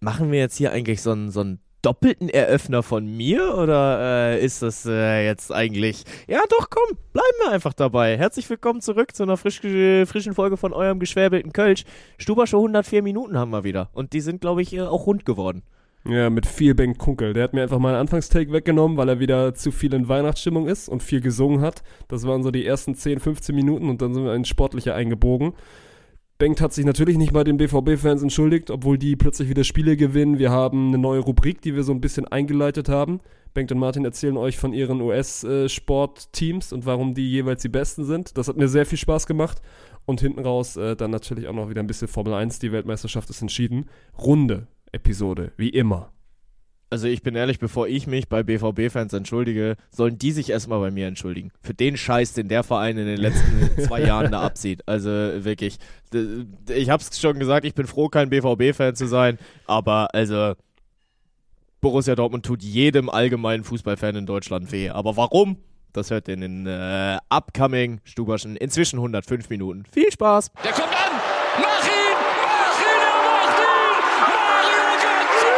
Machen wir jetzt hier eigentlich so einen doppelten Eröffner von mir oder ist das jetzt eigentlich... Ja, doch, komm, bleiben wir einfach dabei. Herzlich willkommen zurück zu einer frischen Folge von eurem geschwäbelten Kölsch. Stuber Show 104 Minuten haben wir wieder und die sind, glaube ich, auch rund geworden. Ja, mit viel Bengt Kunkel. Der hat mir einfach mal einen Anfangstake weggenommen, weil er wieder zu viel in Weihnachtsstimmung ist und viel gesungen hat. Das waren so die ersten 10, 15 Minuten und dann sind wir in sportlicher eingebogen. Bengt hat sich natürlich nicht bei den BVB-Fans entschuldigt, obwohl die plötzlich wieder Spiele gewinnen. Wir haben eine neue Rubrik, die wir so ein bisschen eingeleitet haben. Bengt und Martin erzählen euch von ihren US-Sportteams und warum die jeweils die besten sind. Das hat mir sehr viel Spaß gemacht. Und hinten raus dann natürlich auch noch wieder ein bisschen Formel 1. Die Weltmeisterschaft ist entschieden. Runde Episode, wie immer. Also ich bin ehrlich, bevor ich mich bei BVB-Fans entschuldige, sollen die sich erstmal bei mir entschuldigen. Für den Scheiß, den der Verein in den letzten 2 Jahren da abzieht. Also wirklich, ich hab's schon gesagt, ich bin froh, kein BVB-Fan zu sein, aber also Borussia Dortmund tut jedem allgemeinen Fußballfan in Deutschland weh. Aber warum? Das hört ihr in den upcoming Stuberschen, inzwischen 105 Minuten. Viel Spaß! Der kommt an! Mach ihn! Mach ihn! Er macht ihn! Mario Götze!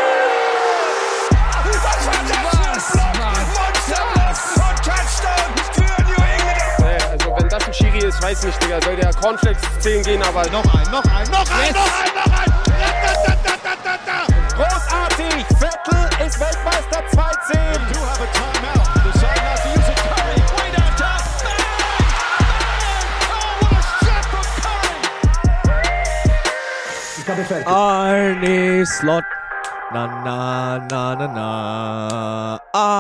Und Touchdown für New England! Also wenn das ein Schiri ist, weiß nicht, Digga. Soll der Cornflakes 10 gehen, aber... Noch ein! Großartig! Vettel ist Weltmeister 2-10! You have a timeout. Decide not to use it. Curry, way down top. Bang! Oh, what a shot from Curry! Arne Slot. Na, na, na, na, na.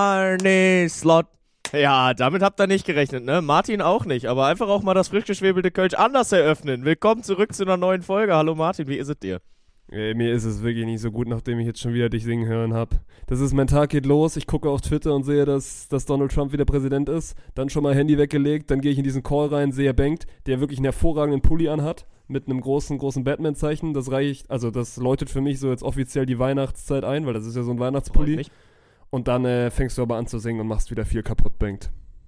Arne Slot. Ja, damit habt ihr nicht gerechnet, ne? Martin auch nicht, aber einfach auch mal das frisch geschwebelte Kölsch anders eröffnen. Willkommen zurück zu einer neuen Folge. Hallo Martin, wie ist es dir? Mir ist es wirklich nicht so gut, nachdem ich jetzt schon wieder dich singen hören habe. Das ist, mein Tag geht los, ich gucke auf Twitter und sehe, dass Donald Trump wieder Präsident ist. Dann schon mal Handy weggelegt, dann gehe ich in diesen Call rein, sehe Bengt, der wirklich einen hervorragenden Pulli anhat, mit einem großen Batman-Zeichen. Das reicht, also das läutet für mich so jetzt offiziell die Weihnachtszeit ein, weil das ist ja so ein Weihnachtspulli. Und dann fängst du aber an zu singen und machst wieder viel kaputt, Bengt.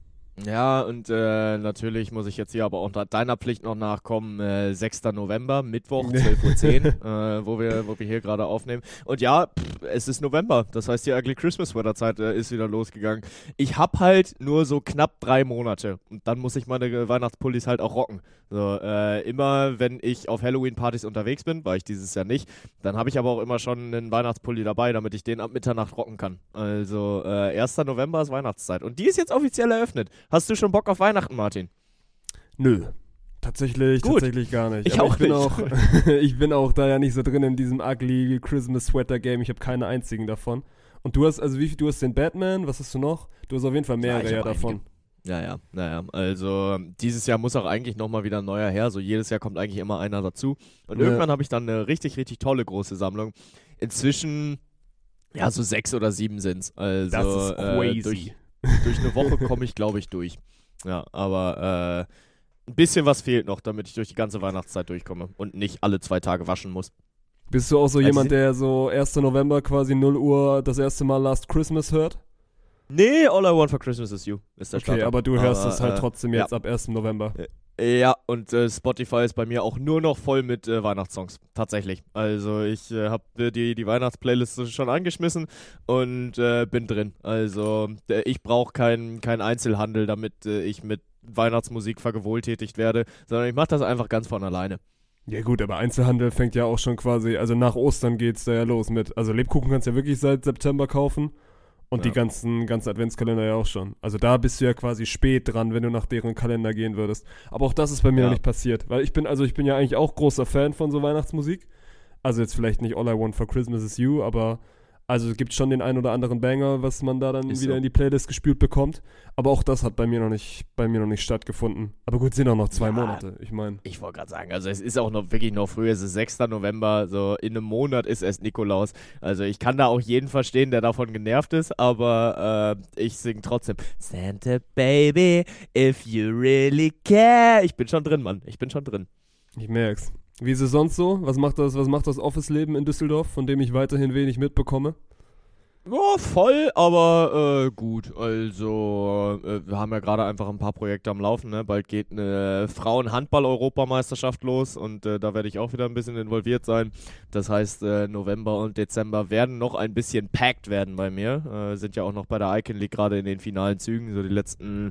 Ja, und natürlich muss ich jetzt hier aber auch deiner Pflicht noch nachkommen. 6. November, Mittwoch, 12:10 Uhr, wo wir hier gerade aufnehmen. Und ja, es ist November. Das heißt, die Ugly Christmas Weather Zeit ist wieder losgegangen. Ich hab halt nur so knapp 3 Monate. Und dann muss ich meine Weihnachtspullis halt auch rocken. So, immer wenn ich auf Halloween-Partys unterwegs bin, war ich dieses Jahr nicht, dann habe ich aber auch immer schon einen Weihnachtspulli dabei, damit ich den ab Mitternacht rocken kann. Also 1. November ist Weihnachtszeit. Und die ist jetzt offiziell eröffnet. Hast du schon Bock auf Weihnachten, Martin? Nö. Tatsächlich gar nicht. Ich auch nicht. Ich bin auch da ja nicht so drin in diesem ugly Christmas Sweater Game. Ich habe keine einzigen davon. Und du hast, also du hast den Batman, was hast du noch? Du hast auf jeden Fall mehrere davon. Naja. Also dieses Jahr muss auch eigentlich nochmal wieder ein neuer her. So jedes Jahr kommt eigentlich immer einer dazu. Und irgendwann habe ich dann eine richtig, richtig tolle große Sammlung. Inzwischen, ja, so 6 oder 7 sind's. Also, das ist crazy. Durch eine Woche komme ich, glaube ich, durch. Ja, aber ein bisschen was fehlt noch, damit ich durch die ganze Weihnachtszeit durchkomme und nicht alle 2 Tage waschen muss. Bist du auch so jemand, der so 1. November quasi 0 Uhr das erste Mal Last Christmas hört? Nee, All I Want for Christmas is You ist der Starter. Okay, aber du hörst es halt trotzdem jetzt ab 1. November. Ja, und Spotify ist bei mir auch nur noch voll mit Weihnachtssongs. Tatsächlich. Also ich habe die Weihnachtsplaylist schon angeschmissen und bin drin. Also ich brauche keinen Einzelhandel, damit ich mit Weihnachtsmusik vergewohltätigt werde, sondern ich mache das einfach ganz von alleine. Ja gut, aber Einzelhandel fängt ja auch schon quasi, also nach Ostern geht's da ja los mit, also Lebkuchen kannst du ja wirklich seit September kaufen. Und die ganzen Adventskalender ja auch schon. Also da bist du ja quasi spät dran, wenn du nach deren Kalender gehen würdest. Aber auch das ist bei mir noch nicht passiert. Weil ich bin ja eigentlich auch großer Fan von so Weihnachtsmusik. Also jetzt vielleicht nicht All I Want for Christmas is You, aber also es gibt schon den ein oder anderen Banger, was man da dann wieder in die Playlist gespült bekommt. Aber auch das hat bei mir noch nicht stattgefunden. Aber gut, sind auch noch 2 Monate, ich meine. Ich wollte gerade sagen, also es ist auch noch wirklich noch früh, es ist 6. November, so in einem Monat ist erst Nikolaus. Also ich kann da auch jeden verstehen, der davon genervt ist, aber ich singe trotzdem Santa Baby, if you really care. Ich bin schon drin, Mann, ich bin schon drin. Ich merk's. Wie ist es sonst so? Was macht das Office-Leben in Düsseldorf, von dem ich weiterhin wenig mitbekomme? Ja, voll, aber gut. Also, wir haben ja gerade einfach ein paar Projekte am Laufen. Ne? Bald geht eine Frauen-Handball-Europameisterschaft los und da werde ich auch wieder ein bisschen involviert sein. Das heißt, November und Dezember werden noch ein bisschen packed werden bei mir. Sind ja auch noch bei der Icon League gerade in den finalen Zügen. So die letzten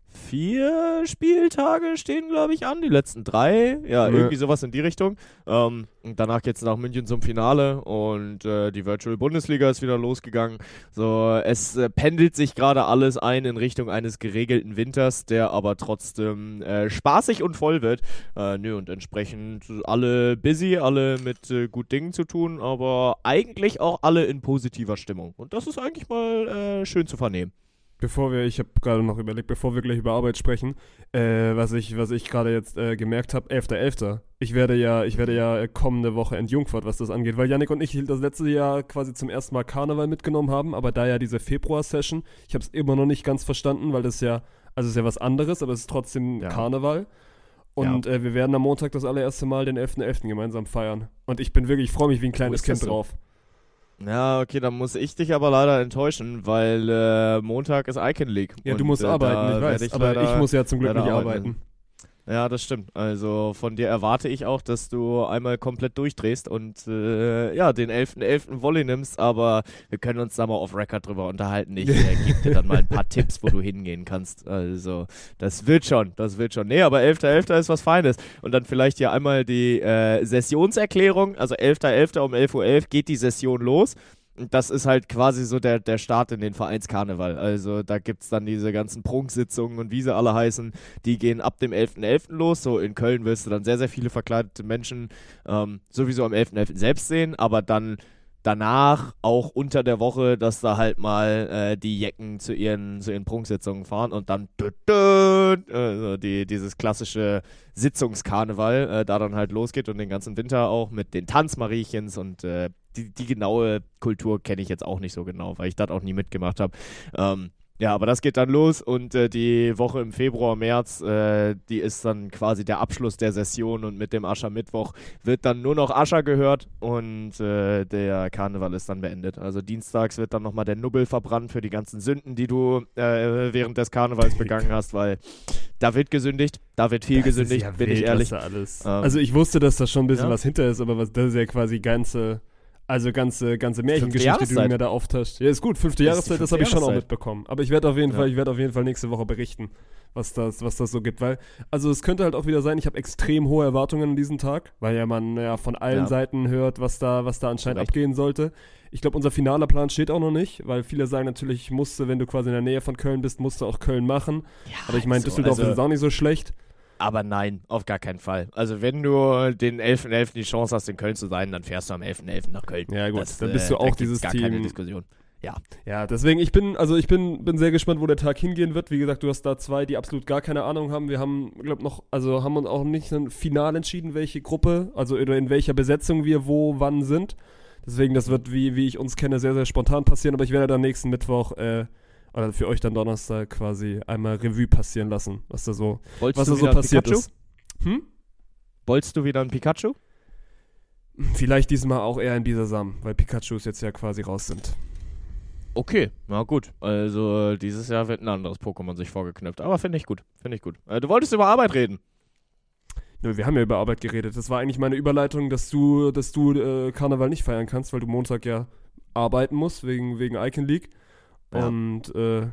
4 Spieltage stehen, glaube ich, an. Die letzten 3. Ja, irgendwie sowas in die Richtung. Und danach geht es nach München zum Finale und die Virtual Bundesliga ist wieder losgegangen. So, es pendelt sich gerade alles ein in Richtung eines geregelten Winters, der aber trotzdem spaßig und voll wird. Und entsprechend alle busy, alle mit gut Dingen zu tun, aber eigentlich auch alle in positiver Stimmung. Und das ist eigentlich mal schön zu vernehmen. Ich habe gerade noch überlegt, bevor wir gleich über Arbeit sprechen, was ich gerade jetzt gemerkt habe, 11.11. Ich werde ja kommende Woche entjungfert, was das angeht, weil Yannick und ich das letzte Jahr quasi zum ersten Mal Karneval mitgenommen haben, aber da ja diese Februar-Session, ich habe es immer noch nicht ganz verstanden, weil das ist ja was anderes, aber es ist trotzdem Karneval. Und wir werden am Montag das allererste Mal den 11.11. gemeinsam feiern. Und ich freue mich wie ein kleines Kind drauf. Ja, okay, dann muss ich dich aber leider enttäuschen, weil Montag ist Icon League. Ja, du musst arbeiten, ich weiß, aber ich muss ja zum Glück nicht arbeiten. Ja, das stimmt. Also von dir erwarte ich auch, dass du einmal komplett durchdrehst und den 11.11. Volley nimmst, aber wir können uns da mal off Record drüber unterhalten. Ich gebe dir dann mal ein paar Tipps, wo du hingehen kannst. Also das wird schon. Nee, aber 11.11. ist was Feines. Und dann vielleicht hier einmal die Sessionserklärung. Also 11.11. um 11.11 Uhr geht die Session los. Das ist halt quasi so der Start in den Vereinskarneval. Also da gibt es dann diese ganzen Prunksitzungen und wie sie alle heißen, die gehen ab dem 11.11. los. So in Köln wirst du dann sehr, sehr viele verkleidete Menschen sowieso am 11.11. selbst sehen, aber dann danach auch unter der Woche, dass da halt mal die Jecken zu ihren Prunksitzungen fahren und dann dieses klassische Sitzungskarneval da dann halt losgeht und den ganzen Winter auch mit den Tanzmariechens und die genaue Kultur kenne ich jetzt auch nicht so genau, weil ich das auch nie mitgemacht habe. Aber das geht dann los und die Woche im Februar, März, die ist dann quasi der Abschluss der Session und mit dem Aschermittwoch wird dann nur noch Ascher gehört und der Karneval ist dann beendet. Also dienstags wird dann nochmal der Nubbel verbrannt für die ganzen Sünden, die du während des Karnevals begangen hast, weil da wird gesündigt, da wird viel gesündigt, ja bin ich ehrlich. Alles. Also ich wusste, dass da schon ein bisschen was hinter ist, aber das ist ja quasi ganze Märchengeschichte, die du mir da auftascht. Ja, ist gut, 5. Jahreszeit, das habe ich schon auch mitbekommen. Aber ich werde auf jeden Fall nächste Woche berichten, was das so gibt. Weil, also es könnte halt auch wieder sein, ich habe extrem hohe Erwartungen an diesen Tag, weil ja man von allen Seiten hört, was da anscheinend abgehen sollte. Ich glaube, unser finaler Plan steht auch noch nicht, weil viele sagen natürlich, wenn du quasi in der Nähe von Köln bist, musst du auch Köln machen. Ja, aber ich meine, Düsseldorf ist auch nicht so schlecht. Aber nein, auf gar keinen Fall. Also wenn du den 11.11. die Chance hast, in Köln zu sein, dann fährst du am 11.11. nach Köln. Ja gut, dann bist du auch dieses gar Team. Keine Diskussion. Ja, deswegen, ich bin sehr gespannt, wo der Tag hingehen wird. Wie gesagt, du hast da 2, die absolut gar keine Ahnung haben. Wir haben, haben uns auch nicht ein Final entschieden, welche Gruppe, also oder in welcher Besetzung wir wann sind. Deswegen, das wird, wie ich uns kenne, sehr, sehr spontan passieren. Aber ich werde dann nächsten Mittwoch oder für euch dann Donnerstag quasi einmal Revue passieren lassen, was da so passiert ist. Wolltest du wieder ein Pikachu? Vielleicht diesmal auch eher ein Bisasam, weil Pikachus jetzt ja quasi raus sind. Okay, na gut. Also dieses Jahr wird ein anderes Pokémon sich vorgeknüpft. Aber finde ich gut. Du wolltest über Arbeit reden. Nö, wir haben ja über Arbeit geredet. Das war eigentlich meine Überleitung, dass du Karneval nicht feiern kannst, weil du Montag ja arbeiten musst, wegen Icon League. Ja. Und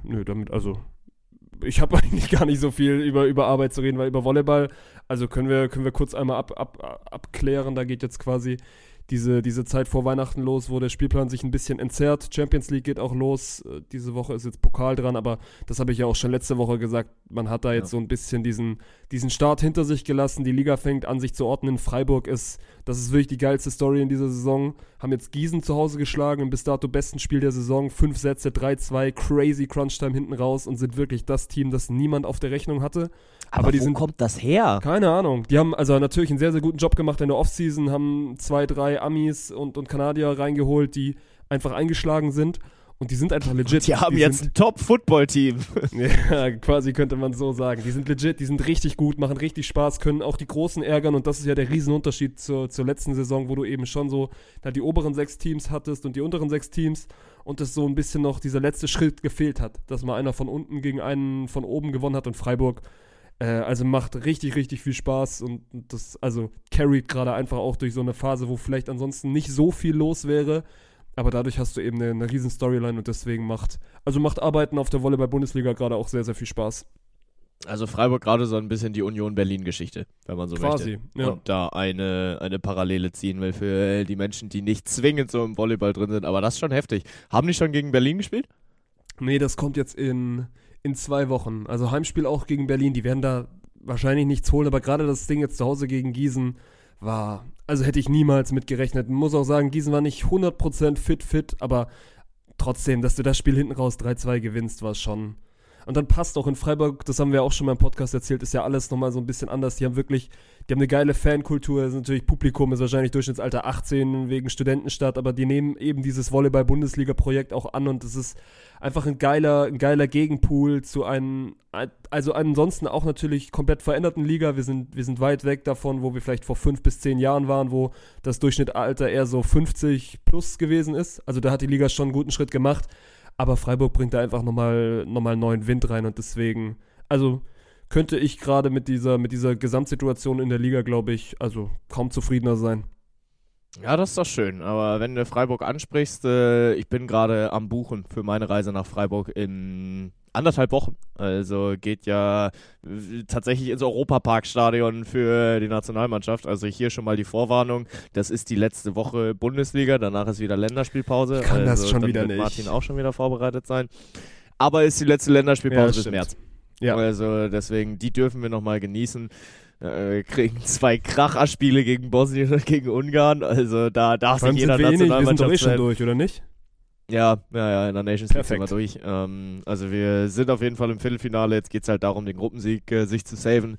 ich habe eigentlich gar nicht so viel über Arbeit zu reden, weil über Volleyball, also können wir kurz einmal abklären, da geht jetzt quasi diese Zeit vor Weihnachten los, wo der Spielplan sich ein bisschen entzerrt. Champions League geht auch los. Diese Woche ist jetzt Pokal dran, aber das habe ich ja auch schon letzte Woche gesagt. Man hat da jetzt so ein bisschen diesen Start hinter sich gelassen. Die Liga fängt an, sich zu ordnen. Freiburg das ist wirklich die geilste Story in dieser Saison. Haben jetzt Gießen zu Hause geschlagen, im bis dato besten Spiel der Saison. 5 Sätze, 3-2, crazy Crunch-Time hinten raus und sind wirklich das Team, das niemand auf der Rechnung hatte. Aber wo kommt das her? Keine Ahnung. Die haben also natürlich einen sehr, sehr guten Job gemacht in der Offseason, haben 2, 3 Amis und Kanadier reingeholt, die einfach eingeschlagen sind. Und die sind einfach legit. Die haben jetzt ein Top-Football-Team. Ja, quasi könnte man so sagen. Die sind legit, die sind richtig gut, machen richtig Spaß, können auch die Großen ärgern. Und das ist ja der Riesenunterschied zur letzten Saison, wo du eben schon so da die oberen 6 Teams hattest und die unteren 6 Teams. Und es so ein bisschen noch dieser letzte Schritt gefehlt hat, dass mal einer von unten gegen einen von oben gewonnen hat. Und Freiburg also macht richtig, richtig viel Spaß. Und das also carried gerade einfach auch durch so eine Phase, wo vielleicht ansonsten nicht so viel los wäre. Aber dadurch hast du eben eine riesen Storyline und deswegen macht Arbeiten auf der Volleyball-Bundesliga gerade auch sehr, sehr viel Spaß. Also Freiburg gerade so ein bisschen die Union Berlin-Geschichte, wenn man so Quasi, möchte. ja. Und da eine Parallele ziehen will für die Menschen, die nicht zwingend so im Volleyball drin sind. Aber das ist schon heftig. Haben die schon gegen Berlin gespielt? Nee, das kommt jetzt in 2 Wochen. Also Heimspiel auch gegen Berlin. Die werden da wahrscheinlich nichts holen, aber gerade das Ding jetzt zu Hause gegen Gießen also hätte ich niemals mit gerechnet. Man muss auch sagen, Gießen war nicht 100% fit, aber trotzdem, dass du das Spiel hinten raus 3-2 gewinnst, war schon. Und dann passt auch in Freiburg, das haben wir auch schon mal im Podcast erzählt, ist ja alles nochmal so ein bisschen anders. Die haben eine geile Fankultur, ist natürlich Publikum, ist wahrscheinlich Durchschnittsalter 18 wegen Studentenstadt, aber die nehmen eben dieses Volleyball-Bundesliga-Projekt auch an und es ist einfach ein geiler Gegenpool zu also ansonsten auch natürlich komplett veränderten Liga. Wir sind weit weg davon, wo wir vielleicht vor 5 bis 10 Jahren waren, wo das Durchschnittsalter eher so 50 plus gewesen ist. Also da hat die Liga schon einen guten Schritt gemacht. Aber Freiburg bringt da einfach nochmal neuen Wind rein und deswegen, also könnte ich gerade mit dieser Gesamtsituation in der Liga, glaube ich, also kaum zufriedener sein. Ja, das ist doch schön. Aber wenn du Freiburg ansprichst, ich bin gerade am Buchen für meine Reise nach Freiburg in 1,5 Wochen. Also geht ja tatsächlich ins Europaparkstadion für die Nationalmannschaft. Also hier schon mal die Vorwarnung. Das ist die letzte Woche Bundesliga. Danach ist wieder Länderspielpause. Kann also das schon dann wieder wird nicht. Martin auch schon wieder vorbereitet sein. Aber ist die letzte Länderspielpause bis stimmt. März. Ja. Also deswegen, die dürfen wir nochmal genießen. Kriegen 2 Kracherspiele gegen Bosnien und gegen Ungarn. Also da darf Vor allem sich jeder wir sind doch Nationalmannschaft schon durch, oder nicht? Ja, in der Nations League sind wir Perfekt. durch. Also wir sind auf jeden Fall im Viertelfinale. Jetzt geht es halt darum, den Gruppensieg sich zu saven.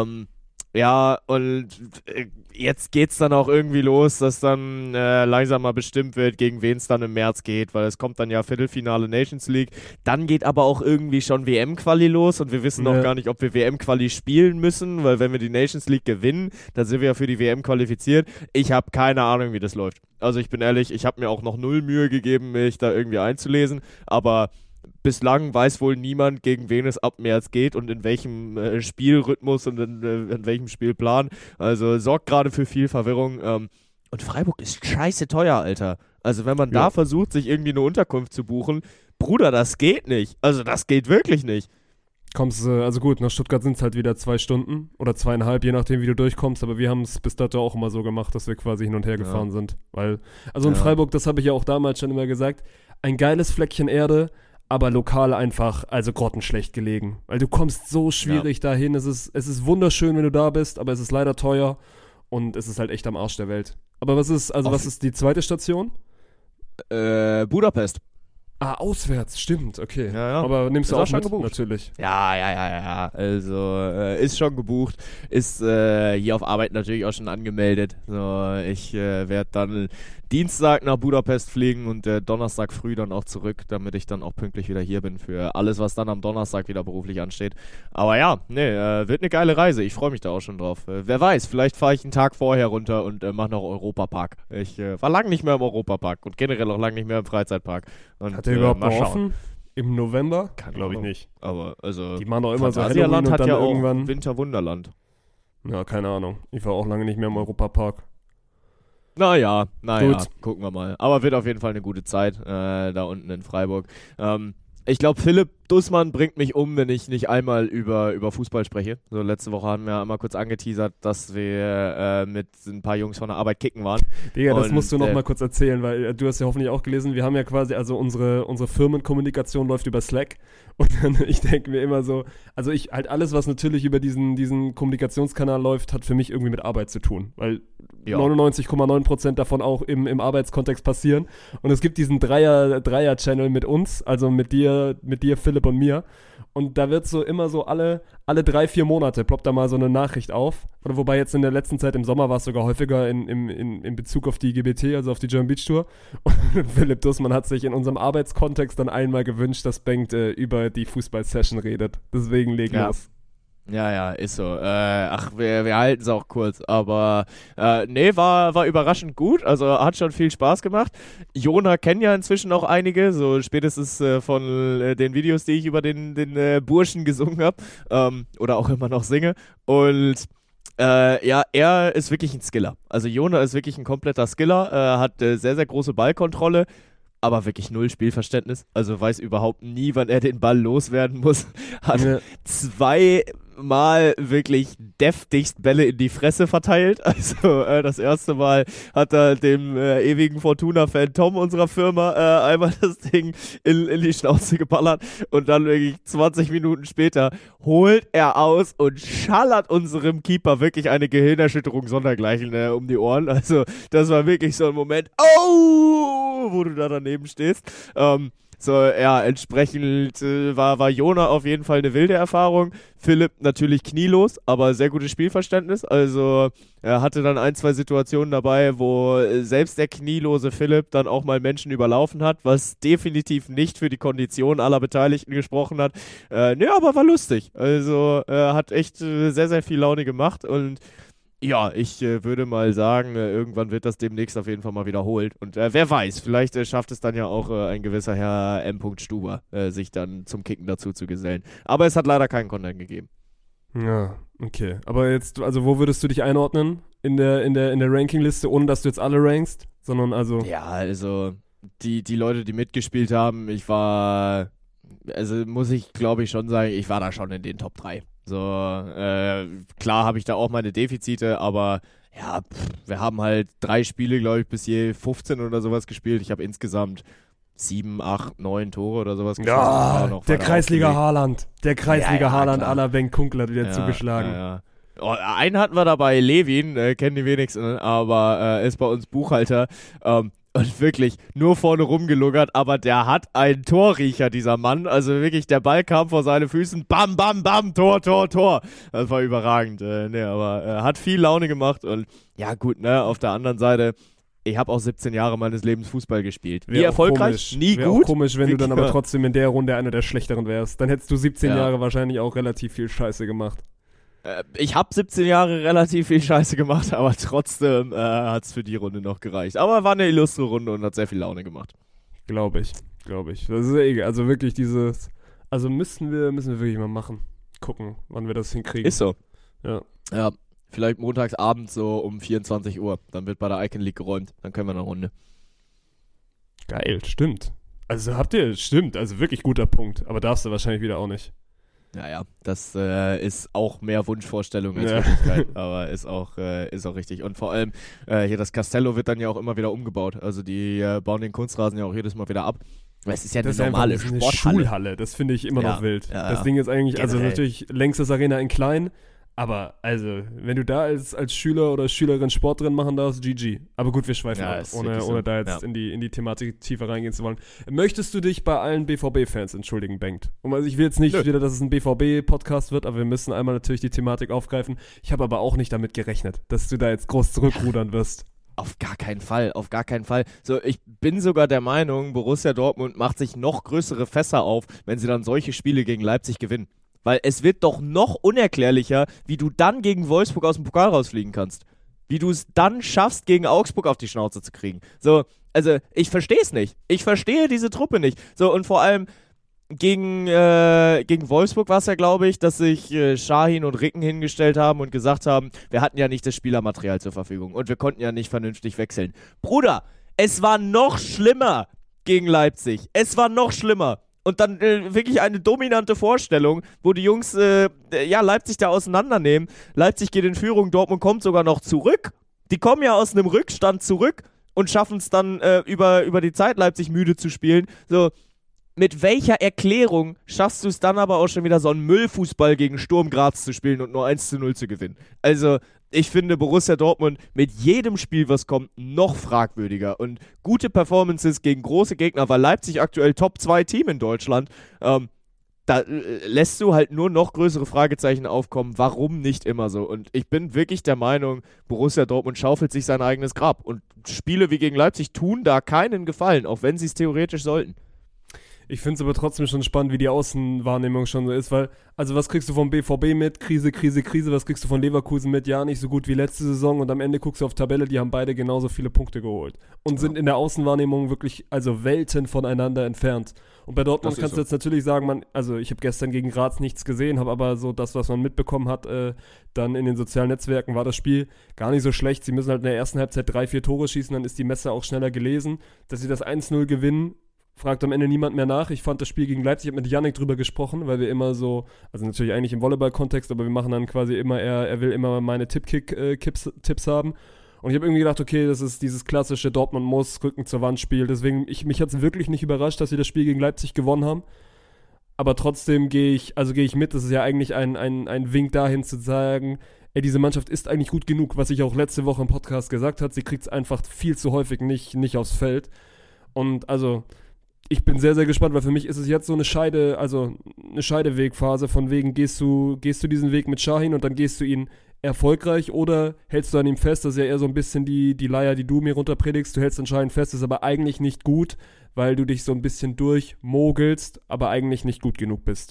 Ja, und jetzt geht's dann auch irgendwie los, dass dann langsam mal bestimmt wird, gegen wen es dann im März geht, weil es kommt dann ja Viertelfinale Nations League. Dann geht aber auch irgendwie schon WM-Quali los und wir wissen noch gar nicht, ob wir WM-Quali spielen müssen, weil wenn wir die Nations League gewinnen, dann sind wir ja für die WM qualifiziert. Ich habe keine Ahnung, wie das läuft. Also ich bin ehrlich, ich habe mir auch noch 0 Mühe gegeben, mich da irgendwie einzulesen, aber bislang weiß wohl niemand, gegen wen es ab März geht und in welchem Spielrhythmus und in welchem Spielplan. Also sorgt gerade für viel Verwirrung. Und Freiburg ist scheiße teuer, Alter. Also wenn man da versucht, sich irgendwie eine Unterkunft zu buchen, Bruder, das geht nicht. Also das geht wirklich nicht. Also gut, nach Stuttgart sind es halt wieder 2 Stunden oder 2,5, je nachdem, wie du durchkommst. Aber wir haben es bis dato auch immer so gemacht, dass wir quasi hin und her gefahren sind. Weil, also in Freiburg, das habe ich ja auch damals schon immer gesagt, ein geiles Fleckchen Erde, aber lokal einfach, also grottenschlecht gelegen. Weil du kommst so schwierig dahin. Es ist wunderschön, wenn du da bist, aber es ist leider teuer und es ist halt echt am Arsch der Welt. Aber was ist die zweite Station? Budapest. Auswärts, stimmt, okay. Ja. Aber nimmst du Ist auch auch schon mit? gebucht. Natürlich. Ja. Also ist schon gebucht. Ist hier auf Arbeit natürlich auch schon angemeldet. So, ich werde dann Dienstag nach Budapest fliegen und Donnerstag früh dann auch zurück, damit ich dann auch pünktlich wieder hier bin für alles, was dann am Donnerstag wieder beruflich ansteht. Aber ja, wird eine geile Reise. Ich freue mich da auch schon drauf. Wer weiß, vielleicht fahre ich einen Tag vorher runter und mache noch Europapark. Ich war lange nicht mehr im Europapark und generell auch lange nicht mehr im Freizeitpark. Und, Hat der überhaupt mal noch schauen. offen? Im November? Glaube ich nicht. Aber also Die machen doch immer so Halloween Phantasialand und hat dann ja auch irgendwann. Winterwunderland. Ja, keine Ahnung. Ich war auch lange nicht mehr im Europapark. Naja, Gut. gucken wir mal. Aber wird auf jeden Fall eine gute Zeit da unten in Freiburg. Ich glaube, Philipp Dussmann bringt mich um, wenn ich nicht einmal über Fußball spreche. So, letzte Woche haben wir einmal kurz angeteasert, dass wir mit ein paar Jungs von der Arbeit kicken waren. Digga, das Und, musst du noch mal kurz erzählen, weil du hast ja hoffentlich auch gelesen, wir haben ja quasi, also unsere Firmenkommunikation läuft über Slack und dann, ich denke mir immer so, also halt alles, was natürlich über diesen Kommunikationskanal läuft, hat für mich irgendwie mit Arbeit zu tun, weil 99,9% davon auch im Arbeitskontext passieren und es gibt diesen Dreier-Channel mit uns, also mit dir, außer mit dir, Philipp und mir. Und da wird so immer so alle 3-4 Monate ploppt da mal so eine Nachricht auf. Oder wobei jetzt in der letzten Zeit im Sommer war es sogar häufiger in Bezug auf die GBT, also auf die German Beach Tour. Und Philipp Dussmann hat sich in unserem Arbeitskontext dann einmal gewünscht, dass Bengt über die Fußball-Session redet. Deswegen leg los. Ja, ist so. Wir halten es auch kurz. Aber nee, war überraschend gut. Also hat schon viel Spaß gemacht. Jona kennen ja inzwischen auch einige, so spätestens von den Videos, die ich über den Burschen gesungen habe oder auch immer noch singe. Und er ist wirklich ein Skiller. Also Jona ist wirklich ein kompletter Skiller, hat sehr, sehr große Ballkontrolle. Aber wirklich null Spielverständnis. Also weiß überhaupt nie, wann er den Ball loswerden muss. Hat zweimal wirklich deftigst Bälle in die Fresse verteilt. Also das erste Mal hat er dem ewigen Fortuna-Fan Tom unserer Firma einmal das Ding in die Schnauze geballert. Und dann wirklich 20 Minuten später holt er aus und schallert unserem Keeper wirklich eine Gehirnerschütterung sondergleichen um die Ohren. Also das war wirklich so ein Moment, wo du da daneben stehst. Entsprechend war Jona auf jeden Fall eine wilde Erfahrung. Philipp natürlich knielos, aber sehr gutes Spielverständnis. Also er hatte dann 1-2 Situationen dabei, wo selbst der knielose Philipp dann auch mal Menschen überlaufen hat, was definitiv nicht für die Kondition aller Beteiligten gesprochen hat. Aber war lustig. Also hat echt sehr, sehr viel Laune gemacht und ja, ich würde mal sagen, irgendwann wird das demnächst auf jeden Fall mal wiederholt. Und wer weiß, vielleicht schafft es dann ja auch ein gewisser Herr M. Stuber, sich dann zum Kicken dazu zu gesellen. Aber es hat leider keinen Content gegeben. Ja, okay. Aber jetzt, also wo würdest du dich einordnen in der Rankingliste, ohne dass du jetzt alle rankst? Sondern also... Ja, also die Leute, die mitgespielt haben, muss ich glaube ich schon sagen, ich war da schon in den Top 3. So, klar habe ich da auch meine Defizite, aber ja, wir haben halt 3 Spiele, glaube ich, bis je 15 oder sowas gespielt. Ich habe insgesamt 7, 8, 9 Tore oder sowas geschossen. Ja, der Kreisliga Haaland. Der Kreisliga Haaland à la Bengt Kunkel hat wieder zugeschlagen. Ja. Oh, einen hatten wir dabei, Levin, kennen die wenigsten, aber ist bei uns Buchhalter. Und wirklich nur vorne rumgelungert, aber der hat einen Torriecher, dieser Mann. Also wirklich, der Ball kam vor seine Füßen, bam, bam, bam, Tor. Das war überragend. Aber hat viel Laune gemacht und ja gut, auf der anderen Seite, ich habe auch 17 Jahre meines Lebens Fußball gespielt. Nie erfolgreich, nie gut. Wäre auch komisch, wenn du dann aber trotzdem in der Runde einer der Schlechteren wärst. Dann hättest du 17 Jahre wahrscheinlich auch relativ viel Scheiße gemacht. Ich habe 17 Jahre relativ viel Scheiße gemacht, aber trotzdem hat es für die Runde noch gereicht. Aber war eine illustre Runde und hat sehr viel Laune gemacht. Glaube ich. Das ist ja egal. Also wirklich müssen wir wirklich mal machen. Gucken, wann wir das hinkriegen. Ist so. Ja, vielleicht montags abends so um 24 Uhr. Dann wird bei der Icon League geräumt. Dann können wir eine Runde. Geil, stimmt. Also stimmt, also wirklich guter Punkt. Aber darfst du wahrscheinlich wieder auch nicht. Ja, das ist auch mehr Wunschvorstellung als Wirklichkeit, aber ist auch richtig. Und vor allem, hier das Castello wird dann ja auch immer wieder umgebaut. Also die bauen den Kunstrasen ja auch jedes Mal wieder ab. Es ist ja eine normale Sporthalle. Eine Schulhalle, das finde ich immer noch wild. Das Ding ist eigentlich, also natürlich längstes Arena in klein, aber also, wenn du da als Schüler oder Schülerin Sport drin machen darfst, GG. Aber gut, wir schweifen ab, ohne da jetzt in die Thematik tiefer reingehen zu wollen. Möchtest du dich bei allen BVB-Fans entschuldigen, Bengt? Also ich will jetzt nicht wieder, dass es ein BVB-Podcast wird, aber wir müssen einmal natürlich die Thematik aufgreifen. Ich habe aber auch nicht damit gerechnet, dass du da jetzt groß zurückrudern wirst. Auf gar keinen Fall. So, ich bin sogar der Meinung, Borussia Dortmund macht sich noch größere Fässer auf, wenn sie dann solche Spiele gegen Leipzig gewinnen. Weil es wird doch noch unerklärlicher, wie du dann gegen Wolfsburg aus dem Pokal rausfliegen kannst. Wie du es dann schaffst, gegen Augsburg auf die Schnauze zu kriegen. So, also ich verstehe es nicht. Ich verstehe diese Truppe nicht. So, und vor allem gegen Wolfsburg war es ja, glaube ich, dass sich Şahin und Ricken hingestellt haben und gesagt haben, wir hatten ja nicht das Spielermaterial zur Verfügung und wir konnten ja nicht vernünftig wechseln. Bruder, es war noch schlimmer gegen Leipzig. Es war noch schlimmer. Und dann wirklich eine dominante Vorstellung, wo die Jungs Leipzig da auseinandernehmen. Leipzig geht in Führung, Dortmund kommt sogar noch zurück. Die kommen ja aus einem Rückstand zurück und schaffen es dann über die Zeit, Leipzig müde zu spielen. So, mit welcher Erklärung schaffst du es dann aber auch schon wieder, so einen Müllfußball gegen Sturm Graz zu spielen und nur 1:0 zu gewinnen? Also, ich finde Borussia Dortmund mit jedem Spiel, was kommt, noch fragwürdiger. Und gute Performances gegen große Gegner, weil Leipzig aktuell Top-2-Team in Deutschland, da lässt du halt nur noch größere Fragezeichen aufkommen, warum nicht immer so. Und ich bin wirklich der Meinung, Borussia Dortmund schaufelt sich sein eigenes Grab. Und Spiele wie gegen Leipzig tun da keinen Gefallen, auch wenn sie es theoretisch sollten. Ich finde es aber trotzdem schon spannend, wie die Außenwahrnehmung schon so ist, weil, also was kriegst du vom BVB mit? Krise, Krise, Krise. Was kriegst du von Leverkusen mit? Ja, nicht so gut wie letzte Saison. Und am Ende guckst du auf Tabelle, die haben beide genauso viele Punkte geholt. Und sind in der Außenwahrnehmung wirklich, also Welten voneinander entfernt. Und bei Dortmund kannst du jetzt natürlich sagen, ich habe gestern gegen Graz nichts gesehen, habe aber so das, was man mitbekommen hat, dann in den sozialen Netzwerken war das Spiel gar nicht so schlecht. Sie müssen halt in der ersten Halbzeit 3-4 Tore schießen, dann ist die Messe auch schneller gelesen. Dass sie das 1:0 gewinnen, fragt am Enne niemand mehr nach. Ich fand das Spiel gegen Leipzig, ich habe mit Yannick drüber gesprochen, weil wir immer so, also natürlich eigentlich im Volleyball-Kontext, aber wir machen dann quasi immer, er will immer meine Tippkick-Tipps haben. Und ich habe irgendwie gedacht, okay, das ist dieses klassische Dortmund muss Rücken zur Wand Spiel. Deswegen, mich hat es wirklich nicht überrascht, dass sie das Spiel gegen Leipzig gewonnen haben. Aber trotzdem gehe ich mit. Das ist ja eigentlich ein Wink dahin zu sagen, ey, diese Mannschaft ist eigentlich gut genug, was ich auch letzte Woche im Podcast gesagt habe. Sie kriegt es einfach viel zu häufig nicht aufs Feld. Und also, ich bin sehr, sehr gespannt, weil für mich ist es jetzt so eine Scheidewegphase von wegen, gehst du diesen Weg mit Şahin und dann gehst du ihn erfolgreich oder hältst du an ihm fest? Das ist ja eher so ein bisschen die Leier, die du mir runterpredigst. Du hältst an Şahin fest, ist aber eigentlich nicht gut, weil du dich so ein bisschen durchmogelst, aber eigentlich nicht gut genug bist.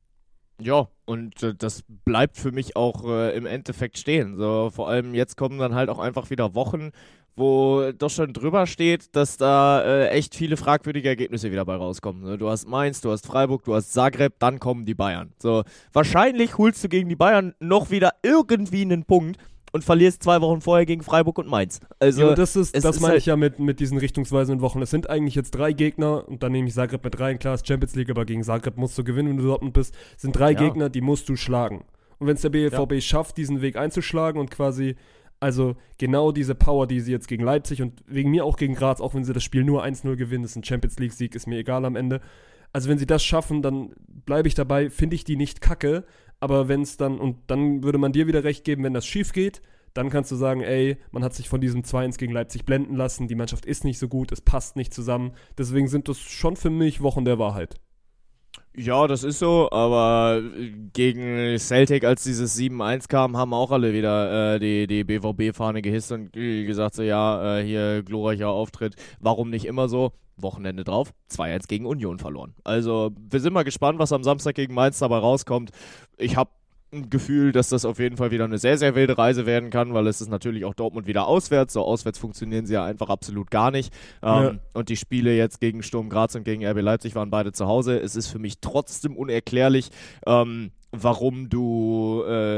Ja, und das bleibt für mich auch im Endeffekt stehen. So, vor allem jetzt kommen dann halt auch einfach wieder Wochen, wo doch schon drüber steht, dass da echt viele fragwürdige Ergebnisse wieder bei rauskommen. Du hast Mainz, du hast Freiburg, du hast Zagreb, dann kommen die Bayern. So, wahrscheinlich holst du gegen die Bayern noch wieder irgendwie einen Punkt und verlierst 2 Wochen vorher gegen Freiburg und Mainz. Also, ja, das meine ich ja mit diesen richtungsweisenden Wochen. Es sind eigentlich jetzt 3 Gegner und dann nehme ich Zagreb mit rein. Klar, ist Champions League, aber gegen Zagreb musst du gewinnen, wenn du Dortmund bist. Es sind 3 Gegner, die musst du schlagen. Und wenn es der BVB schafft, diesen Weg einzuschlagen und quasi, also genau diese Power, die sie jetzt gegen Leipzig und wegen mir auch gegen Graz, auch wenn sie das Spiel nur 1:0 gewinnen, ist ein Champions League-Sieg, ist mir egal am Ende. Also wenn sie das schaffen, dann bleibe ich dabei, finde ich die nicht kacke, aber wenn es dann, und dann würde man dir wieder recht geben, wenn das schief geht, dann kannst du sagen, ey, man hat sich von diesem 2-1 gegen Leipzig blenden lassen, die Mannschaft ist nicht so gut, es passt nicht zusammen, deswegen sind das schon für mich Wochen der Wahrheit. Ja, das ist so, aber gegen Celtic, als dieses 7-1 kam, haben auch alle wieder die BVB-Fahne gehisst und gesagt, so ja, hier glorreicher Auftritt, warum nicht immer so? Wochenende drauf, 2-1 gegen Union verloren. Also, wir sind mal gespannt, was am Samstag gegen Mainz dabei rauskommt. Ich habe ein Gefühl, dass das auf jeden Fall wieder eine sehr, sehr wilde Reise werden kann, weil es ist natürlich auch Dortmund wieder auswärts. So auswärts funktionieren sie ja einfach absolut gar nicht. Und die Spiele jetzt gegen Sturm Graz und gegen RB Leipzig waren beide zu Hause. Es ist für mich trotzdem unerklärlich, warum du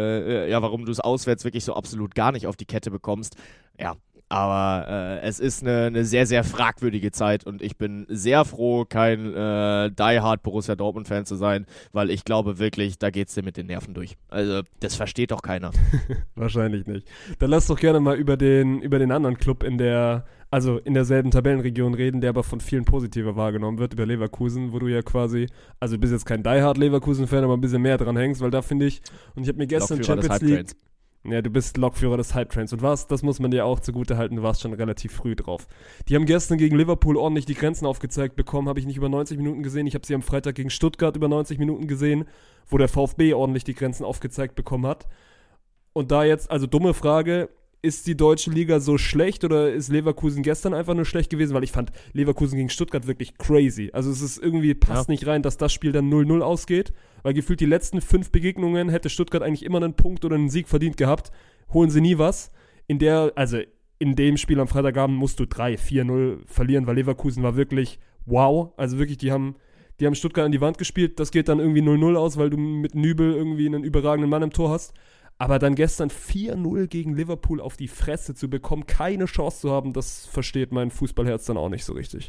es auswärts wirklich so absolut gar nicht auf die Kette bekommst. Ja, aber es ist eine sehr, sehr fragwürdige Zeit und ich bin sehr froh, kein Die-Hard Borussia Dortmund-Fan zu sein, weil ich glaube wirklich, da geht's dir mit den Nerven durch. Also, das versteht doch keiner. Wahrscheinlich nicht. Dann lass doch gerne mal über den anderen Club in derselben Tabellenregion reden, der aber von vielen positiver wahrgenommen wird, über Leverkusen, wo du ja quasi, also du bist jetzt kein Die-Hard Leverkusen-Fan, aber ein bisschen mehr dran hängst, weil da finde ich, und ich habe mir gestern Champions League... Ja, du bist Lokführer des Hype-Trains und das muss man dir auch zugutehalten, du warst schon relativ früh drauf. Die haben gestern gegen Liverpool ordentlich die Grenzen aufgezeigt bekommen, habe ich nicht über 90 Minuten gesehen. Ich habe sie am Freitag gegen Stuttgart über 90 Minuten gesehen, wo der VfB ordentlich die Grenzen aufgezeigt bekommen hat. Und da jetzt, also dumme Frage, ist die deutsche Liga so schlecht oder ist Leverkusen gestern einfach nur schlecht gewesen? Weil ich fand Leverkusen gegen Stuttgart wirklich crazy. Also es ist irgendwie, passt nicht rein, dass das Spiel dann 0-0 ausgeht, weil gefühlt die letzten 5 Begegnungen hätte Stuttgart eigentlich immer einen Punkt oder einen Sieg verdient gehabt. Holen sie nie was. In dem Spiel am Freitagabend musst du 3-4-0 verlieren, weil Leverkusen war wirklich wow. Also wirklich, die haben Stuttgart an die Wand gespielt. Das geht dann irgendwie 0-0 aus, weil du mit Nübel irgendwie einen überragenden Mann im Tor hast. Aber dann gestern 4-0 gegen Liverpool auf die Fresse zu bekommen, keine Chance zu haben, das versteht mein Fußballherz dann auch nicht so richtig.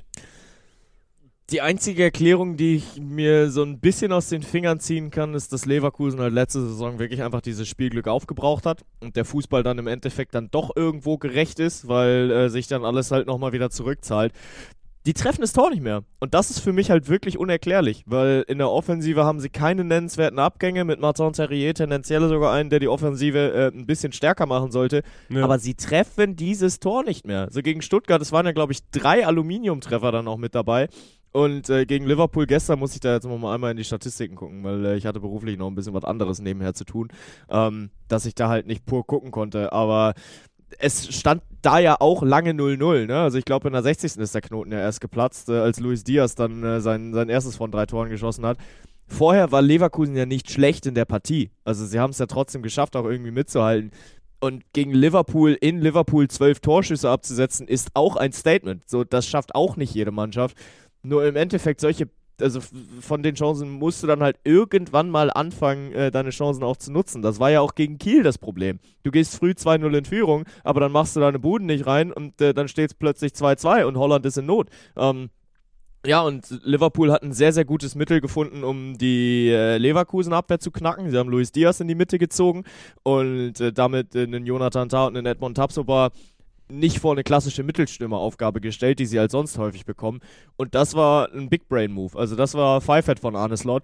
Die einzige Erklärung, die ich mir so ein bisschen aus den Fingern ziehen kann, ist, dass Leverkusen halt letzte Saison wirklich einfach dieses Spielglück aufgebraucht hat und der Fußball dann im Endeffekt dann doch irgendwo gerecht ist, weil sich dann alles halt nochmal wieder zurückzahlt. die treffen das Tor nicht mehr. Und das ist für mich halt wirklich unerklärlich, weil in der Offensive haben sie keine nennenswerten Abgänge, mit Martin Terrier tendenziell sogar einen, der die Offensive ein bisschen stärker machen sollte. Ja. Aber sie treffen dieses Tor nicht mehr. So gegen Stuttgart, es waren ja, glaube ich, 3 Aluminiumtreffer dann auch mit dabei. Und gegen Liverpool gestern muss ich da jetzt mal einmal in die Statistiken gucken, weil ich hatte beruflich noch ein bisschen was anderes nebenher zu tun, dass ich da halt nicht pur gucken konnte. Aber es stand da ja auch lange 0-0, ne? Also ich glaube, in der 60. ist der Knoten ja erst geplatzt, als Luis Diaz dann sein erstes von 3 Toren geschossen hat. Vorher war Leverkusen ja nicht schlecht in der Partie. Also sie haben es ja trotzdem geschafft, auch irgendwie mitzuhalten. Und gegen Liverpool, in Liverpool 12 Torschüsse abzusetzen, ist auch ein Statement. So, das schafft auch nicht jede Mannschaft. Nur im Endeffekt also von den Chancen musst du dann halt irgendwann mal anfangen, deine Chancen auch zu nutzen. Das war ja auch gegen Kiel das Problem. Du gehst früh 2-0 in Führung, aber dann machst du deine Buden nicht rein und dann steht es plötzlich 2-2 und Holland ist in Not. Ja, und Liverpool hat ein sehr, sehr gutes Mittel gefunden, um die Leverkusen-Abwehr zu knacken. Sie haben Luis Diaz in die Mitte gezogen und damit einen Jonathan Tah und einen Edmond Tapsoba nicht vor eine klassische Mittelstürmeraufgabe gestellt, die sie halt sonst häufig bekommen. Und das war ein Big-Brain-Move. Also das war Pfeifert von Arne Slot,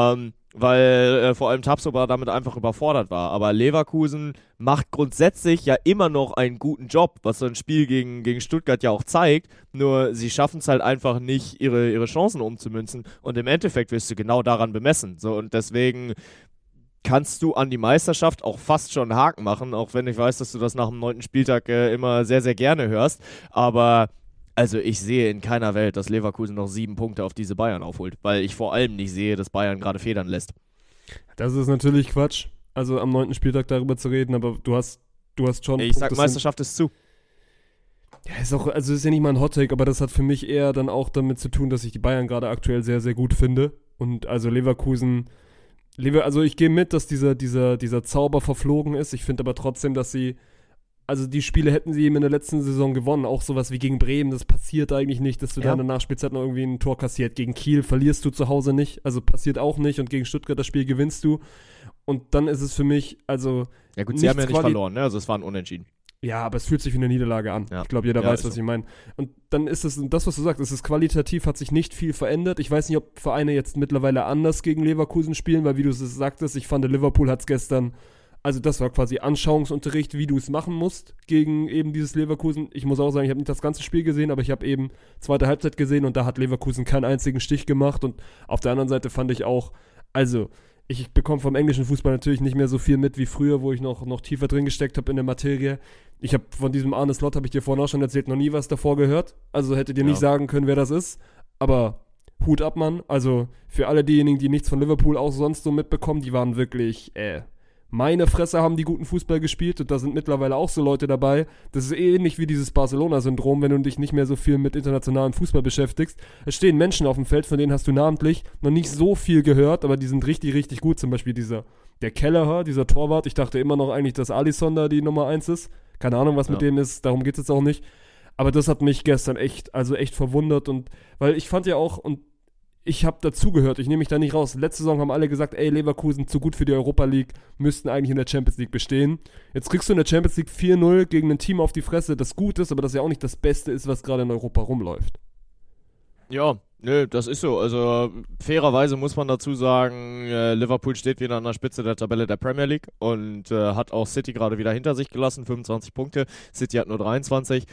weil vor allem Tapsoba damit einfach überfordert war. Aber Leverkusen macht grundsätzlich ja immer noch einen guten Job, was so ein Spiel gegen Stuttgart ja auch zeigt. Nur sie schaffen es halt einfach nicht, ihre Chancen umzumünzen. Und im Endeffekt wirst du genau daran bemessen. So, und deswegen kannst du an die Meisterschaft auch fast schon einen Haken machen, auch wenn ich weiß, dass du das nach dem 9. Spieltag immer sehr, sehr gerne hörst. Aber also ich sehe in keiner Welt, dass Leverkusen noch 7 Punkte auf diese Bayern aufholt, weil ich vor allem nicht sehe, dass Bayern gerade federn lässt. Das ist natürlich Quatsch, also am 9. Spieltag darüber zu reden, aber du hast schon... Ich sag, Meisterschaft ist zu. Ja, ist ja nicht mal ein Hottake, aber das hat für mich eher dann auch damit zu tun, dass ich die Bayern gerade aktuell sehr, sehr gut finde. Und also also ich gehe mit, dass dieser Zauber verflogen ist. Ich finde aber trotzdem, dass also die Spiele hätten sie eben in der letzten Saison gewonnen. Auch sowas wie gegen Bremen, das passiert eigentlich nicht, dass du da in der Nachspielzeit noch irgendwie ein Tor kassiert. Gegen Kiel verlierst du zu Hause nicht, also passiert auch nicht. Und gegen Stuttgart das Spiel gewinnst du. Und dann ist es für mich, also... Ja gut, sie haben ja nicht verloren, ne? Also es war ein Unentschieden. Ja, aber es fühlt sich wie eine Niederlage an. Ja. Ich glaube, jeder weiß, was ich meine. Und dann ist es, das, was du sagst, es ist qualitativ, hat sich nicht viel verändert. Ich weiß nicht, ob Vereine jetzt mittlerweile anders gegen Leverkusen spielen, weil wie du es sagtest, ich fand, Liverpool hat es gestern, also das war quasi Anschauungsunterricht, wie du es machen musst gegen eben dieses Leverkusen. Ich muss auch sagen, ich habe nicht das ganze Spiel gesehen, aber ich habe eben zweite Halbzeit gesehen und da hat Leverkusen keinen einzigen Stich gemacht. Und auf der anderen Seite fand ich auch, also... Ich bekomme vom englischen Fußball natürlich nicht mehr so viel mit wie früher, wo ich noch tiefer drin gesteckt habe in der Materie. Ich habe von diesem Arne Slot, habe ich dir vorhin auch schon erzählt, noch nie was davor gehört. Also hättet ihr nicht sagen können, wer das ist. Aber Hut ab, Mann. Also für alle diejenigen, die nichts von Liverpool auch sonst so mitbekommen, die waren wirklich, meine Fresse haben die guten Fußball gespielt und da sind mittlerweile auch so Leute dabei. Das ist ähnlich wie dieses Barcelona-Syndrom, wenn du dich nicht mehr so viel mit internationalem Fußball beschäftigst. Es stehen Menschen auf dem Feld, von denen hast du namentlich noch nicht so viel gehört, aber die sind richtig, richtig gut. Zum Beispiel der Kelleher, dieser Torwart. Ich dachte immer noch eigentlich, dass Alisson da die Nummer 1 ist. Keine Ahnung, was mit dem ist, darum geht es jetzt auch nicht. Aber das hat mich gestern echt verwundert und weil ich fand ja auch, und ich habe dazugehört, ich nehme mich da nicht raus. Letzte Saison haben alle gesagt, Leverkusen zu gut für die Europa League, müssten eigentlich in der Champions League bestehen. Jetzt kriegst du in der Champions League 4-0 gegen ein Team auf die Fresse, das gut ist, aber das ja auch nicht das Beste ist, was gerade in Europa rumläuft. Ja, nö, das ist so. Also fairerweise muss man dazu sagen, Liverpool steht wieder an der Spitze der Tabelle der Premier League und hat auch City gerade wieder hinter sich gelassen, 25 Punkte. City hat nur 23.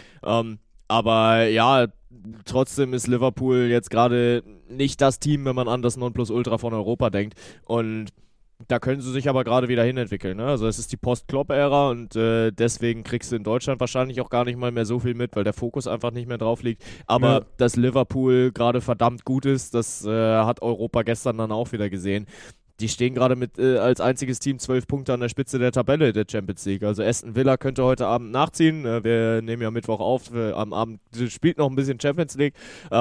Aber ja, trotzdem ist Liverpool jetzt gerade nicht das Team, wenn man an das Nonplusultra von Europa denkt. Und da können sie sich aber gerade wieder hinentwickeln. Ne? Also es ist die Post-Klopp-Ära und deswegen kriegst du in Deutschland wahrscheinlich auch gar nicht mal mehr so viel mit, weil der Fokus einfach nicht mehr drauf liegt. Aber dass Liverpool gerade verdammt gut ist, das hat Europa gestern dann auch wieder gesehen. Die stehen gerade mit als einziges Team 12 Punkte an der Spitze der Tabelle der Champions League. Also Aston Villa könnte heute Abend nachziehen. Wir nehmen ja Mittwoch auf. Am Abend spielt noch ein bisschen Champions League.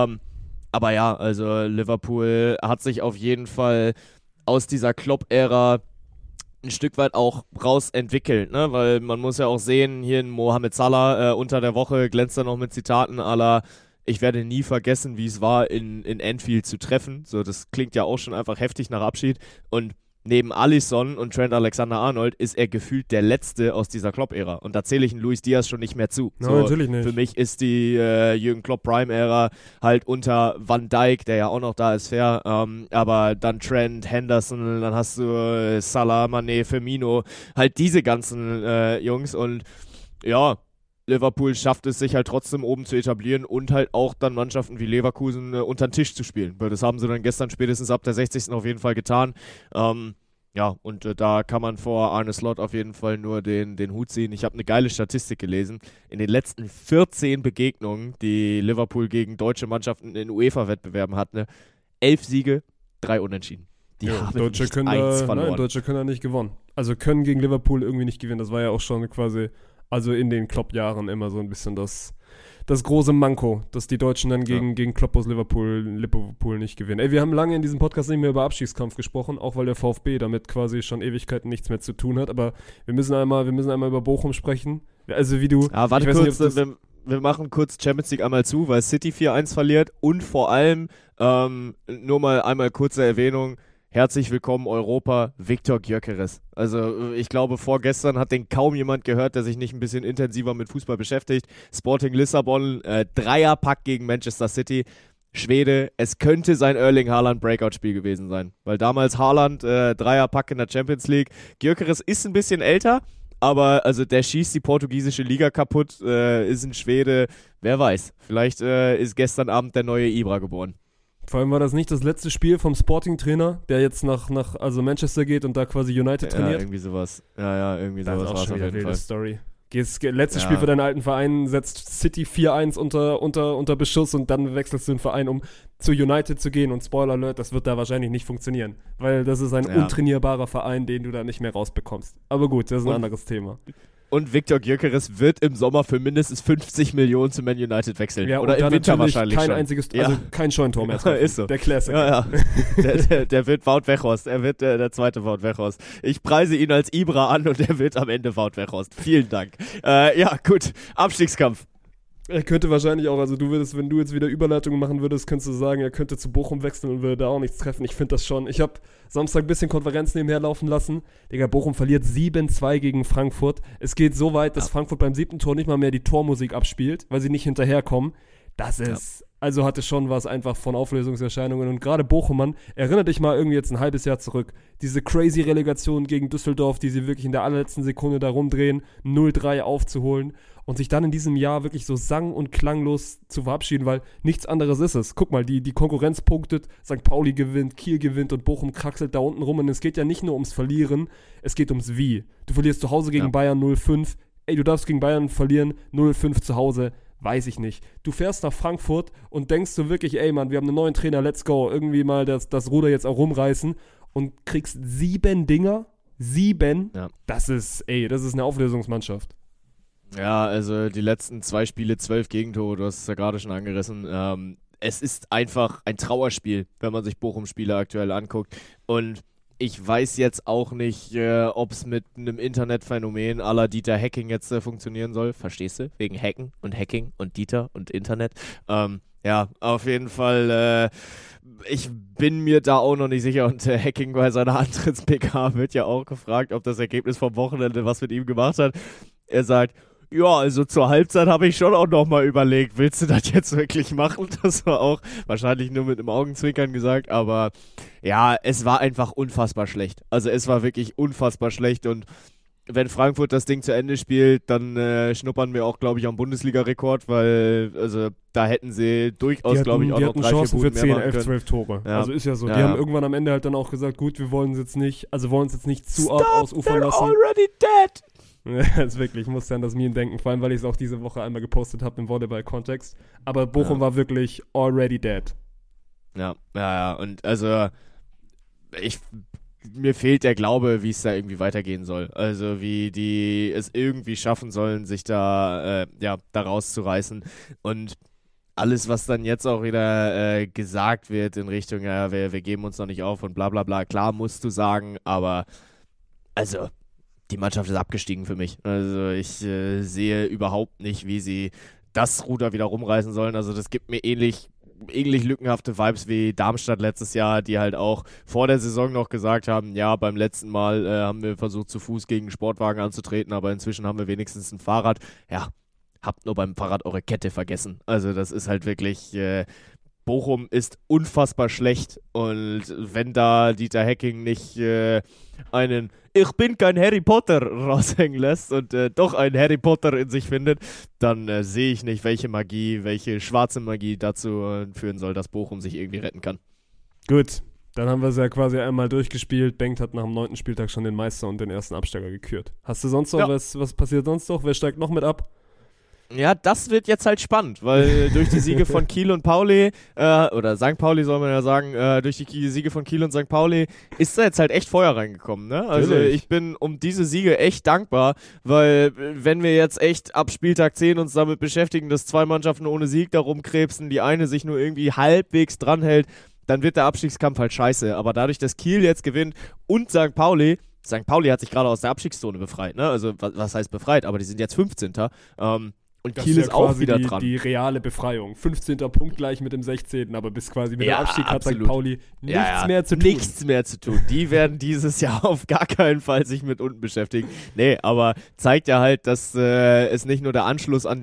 Aber ja, also Liverpool hat sich auf jeden Fall aus dieser Klopp-Ära ein Stück weit auch rausentwickelt, ne? Weil man muss ja auch sehen, hier in Mohamed Salah unter der Woche glänzt er noch mit Zitaten à la ich werde nie vergessen, wie es war, in Anfield zu treffen. So, das klingt ja auch schon einfach heftig nach Abschied. Und neben Alisson und Trent Alexander-Arnold ist er gefühlt der Letzte aus dieser Klopp-Ära. Und da zähle ich einen Luis Diaz schon nicht mehr zu. No, natürlich nicht. Für mich ist die Jürgen Klopp-Prime-Ära halt unter Van Dijk, der ja auch noch da ist, fair. Aber dann Trent, Henderson, dann hast du Salah, Mané, Firmino, halt diese ganzen Jungs. Und ja, Liverpool schafft es, sich halt trotzdem oben zu etablieren und halt auch dann Mannschaften wie Leverkusen unter den Tisch zu spielen. Weil das haben sie dann gestern spätestens ab der 60. auf jeden Fall getan. Ja, und da kann man vor Arne Slot auf jeden Fall nur den Hut ziehen. Ich habe eine geile Statistik gelesen. In den letzten 14 Begegnungen, die Liverpool gegen deutsche Mannschaften in UEFA-Wettbewerben hatte, 11 Siege, 3 Unentschieden. Die haben Deutsche nicht können eins da, verloren. nein, Deutsche können da nicht gewonnen. Also können gegen Liverpool irgendwie nicht gewinnen. Das war ja auch schon quasi, also in den Klopp-Jahren immer so ein bisschen das große Manko, dass die Deutschen dann gegen Klopp aus Liverpool nicht gewinnen. Ey, wir haben lange in diesem Podcast nicht mehr über Abstiegskampf gesprochen, auch weil der VfB damit quasi schon Ewigkeiten nichts mehr zu tun hat, aber wir müssen einmal über Bochum sprechen. Also wie du... Ja, warte kurz, wir machen kurz Champions League einmal zu, weil City 4-1 verliert und vor allem, nur mal einmal kurze Erwähnung, herzlich willkommen Europa, Viktor Gyökeres. Also ich glaube, vorgestern hat den kaum jemand gehört, der sich nicht ein bisschen intensiver mit Fußball beschäftigt. Sporting Lissabon, Dreierpack gegen Manchester City. Schwede, es könnte sein Erling Haaland Breakout-Spiel gewesen sein. Weil damals Haaland, Dreierpack in der Champions League. Gyökeres ist ein bisschen älter, aber also der schießt die portugiesische Liga kaputt, ist ein Schwede. Wer weiß, vielleicht ist gestern Abend der neue Ibra geboren. Vor allem war das nicht das letzte Spiel vom Sporting-Trainer, der jetzt nach Manchester geht und da quasi United trainiert. Ja, irgendwie sowas. Ja, irgendwie das sowas war es auf jeden Fall. Story. Letztes Ja. Spiel für deinen alten Verein, setzt City 4-1 unter Beschuss und dann wechselst du den Verein, um zu United zu gehen und Spoiler Alert, das wird da wahrscheinlich nicht funktionieren, weil das ist ein untrainierbarer Verein, den du da nicht mehr rausbekommst. Aber gut, das ist ein anderes Thema. Und Viktor Gyökeres wird im Sommer für mindestens 50 Millionen zu Man United wechseln. Ja, oder und im Winter wahrscheinlich kein schon. einziges, also kein Scheunentor mehr. Ist so. Der Classic. Ja. Der wird Wout Weghorst. Er wird der zweite Wout Weghorst. Ich preise ihn als Ibra an und er wird am Ende Wout Weghorst. Vielen Dank. Ja, gut. Abstiegskampf. Er könnte wahrscheinlich auch, also wenn du jetzt wieder Überleitungen machen würdest, könntest du sagen, er könnte zu Bochum wechseln und würde da auch nichts treffen. Ich finde das schon. Ich habe Samstag ein bisschen Konferenz nebenher laufen lassen. Digga, Bochum verliert 7-2 gegen Frankfurt. Es geht so weit, dass Frankfurt beim 7. Tor nicht mal mehr die Tormusik abspielt, weil sie nicht hinterherkommen. Das ist, also hatte schon was einfach von Auflösungserscheinungen. Und gerade Bochum, Mann, erinnere dich mal irgendwie jetzt ein halbes Jahr zurück. Diese crazy Relegation gegen Düsseldorf, die sie wirklich in der allerletzten Sekunde da rumdrehen, 0-3 aufzuholen. Und sich dann in diesem Jahr wirklich so sang- und klanglos zu verabschieden, weil nichts anderes ist es. Guck mal, die Konkurrenz punktet, St. Pauli gewinnt, Kiel gewinnt und Bochum kraxelt da unten rum. Und es geht ja nicht nur ums Verlieren, es geht ums Wie. Du verlierst zu Hause gegen Bayern 0-5. Ey, du darfst gegen Bayern verlieren, 0-5 zu Hause. Weiß ich nicht. Du fährst nach Frankfurt und denkst du wirklich, ey Mann, wir haben einen neuen Trainer, let's go. Irgendwie mal das Ruder jetzt auch rumreißen und kriegst 7 Dinger. 7. Ja. Das ist eine Auflösungsmannschaft. Ja, also die letzten 2 Spiele, 12 Gegentore, du hast es ja gerade schon angerissen. Es ist einfach ein Trauerspiel, wenn man sich Bochum-Spiele aktuell anguckt. Und ich weiß jetzt auch nicht, ob es mit einem Internetphänomen à la Dieter Hacking jetzt funktionieren soll. Verstehst du? Wegen Hacken und Dieter und Internet. Ja, auf jeden Fall, ich bin mir da auch noch nicht sicher und Hacking bei seiner Antritts-PK wird ja auch gefragt, ob das Ergebnis vom Wochenende was mit ihm gemacht hat. Er sagt, ja, also zur Halbzeit habe ich schon auch nochmal überlegt, willst du das jetzt wirklich machen? Das war auch wahrscheinlich nur mit einem Augenzwinkern gesagt, aber ja, es war einfach unfassbar schlecht. Also es war wirklich unfassbar schlecht und wenn Frankfurt das Ding zu Ende spielt, dann schnuppern wir auch, glaube ich, am Bundesliga-Rekord, weil also da hätten sie durchaus, glaube ich, auch noch 3-4 Chancen für Buden 10, mehr 11, 12 Tore. Ja. Also ist ja so. Ja, die haben ja. irgendwann am Ende halt dann auch gesagt, gut, wir wollen uns jetzt nicht zu arg ausufern lassen. Already dead! Das ist wirklich, ich musste an das Meme denken, vor allem, weil ich es auch diese Woche einmal gepostet habe im Volleyball-Kontext. Aber Bochum war wirklich already dead. Ja, und also mir fehlt der Glaube, wie es da irgendwie weitergehen soll. Also wie die es irgendwie schaffen sollen, sich da rauszureißen. Und alles, was dann jetzt auch wieder gesagt wird in Richtung, ja, wir geben uns noch nicht auf und bla bla bla, klar musst du sagen, aber also die Mannschaft ist abgestiegen für mich. Also ich sehe überhaupt nicht, wie sie das Ruder wieder rumreißen sollen. Also das gibt mir ähnlich ähnlich lückenhafte Vibes wie Darmstadt letztes Jahr, die halt auch vor der Saison noch gesagt haben, ja, beim letzten Mal haben wir versucht, zu Fuß gegen einen Sportwagen anzutreten, aber inzwischen haben wir wenigstens ein Fahrrad. Ja, habt nur beim Fahrrad eure Kette vergessen. Also das ist halt wirklich, Bochum ist unfassbar schlecht und wenn da Dieter Hecking nicht einen "Ich bin kein Harry Potter" raushängen lässt und doch einen Harry Potter in sich findet, dann sehe ich nicht, welche schwarze Magie dazu führen soll, dass Bochum sich irgendwie retten kann. Gut, dann haben wir es ja quasi einmal durchgespielt. Bengt hat nach dem 9. Spieltag schon den Meister und den ersten Absteiger gekürt. Hast du sonst noch was passiert sonst noch? Wer steigt noch mit ab? Ja, das wird jetzt halt spannend, weil durch die Siege von Kiel und Pauli, oder St. Pauli soll man ja sagen, durch die Siege von Kiel und St. Pauli ist da jetzt halt echt Feuer reingekommen, ne? Also Natürlich. ich bin um diese Siege echt dankbar, weil wenn wir jetzt echt ab Spieltag 10 uns damit beschäftigen, dass 2 Mannschaften ohne Sieg da rumkrebsen, die eine sich nur irgendwie halbwegs dranhält, dann wird der Abstiegskampf halt scheiße. Aber dadurch, dass Kiel jetzt gewinnt und St. Pauli hat sich gerade aus der Abstiegszone befreit, ne? Also was heißt befreit, aber die sind jetzt 15. Und Das Kiel ist ja auch quasi wieder die, dran. die reale Befreiung. 15. Punkt gleich mit dem 16. Aber bis quasi mit Ja, dem Abstieg hat St. absolut. Pauli nichts mehr zu tun. Nichts mehr zu tun. Die werden dieses Jahr auf gar keinen Fall sich mit unten beschäftigen. Nee, aber zeigt ja halt, dass es nicht nur der Anschluss an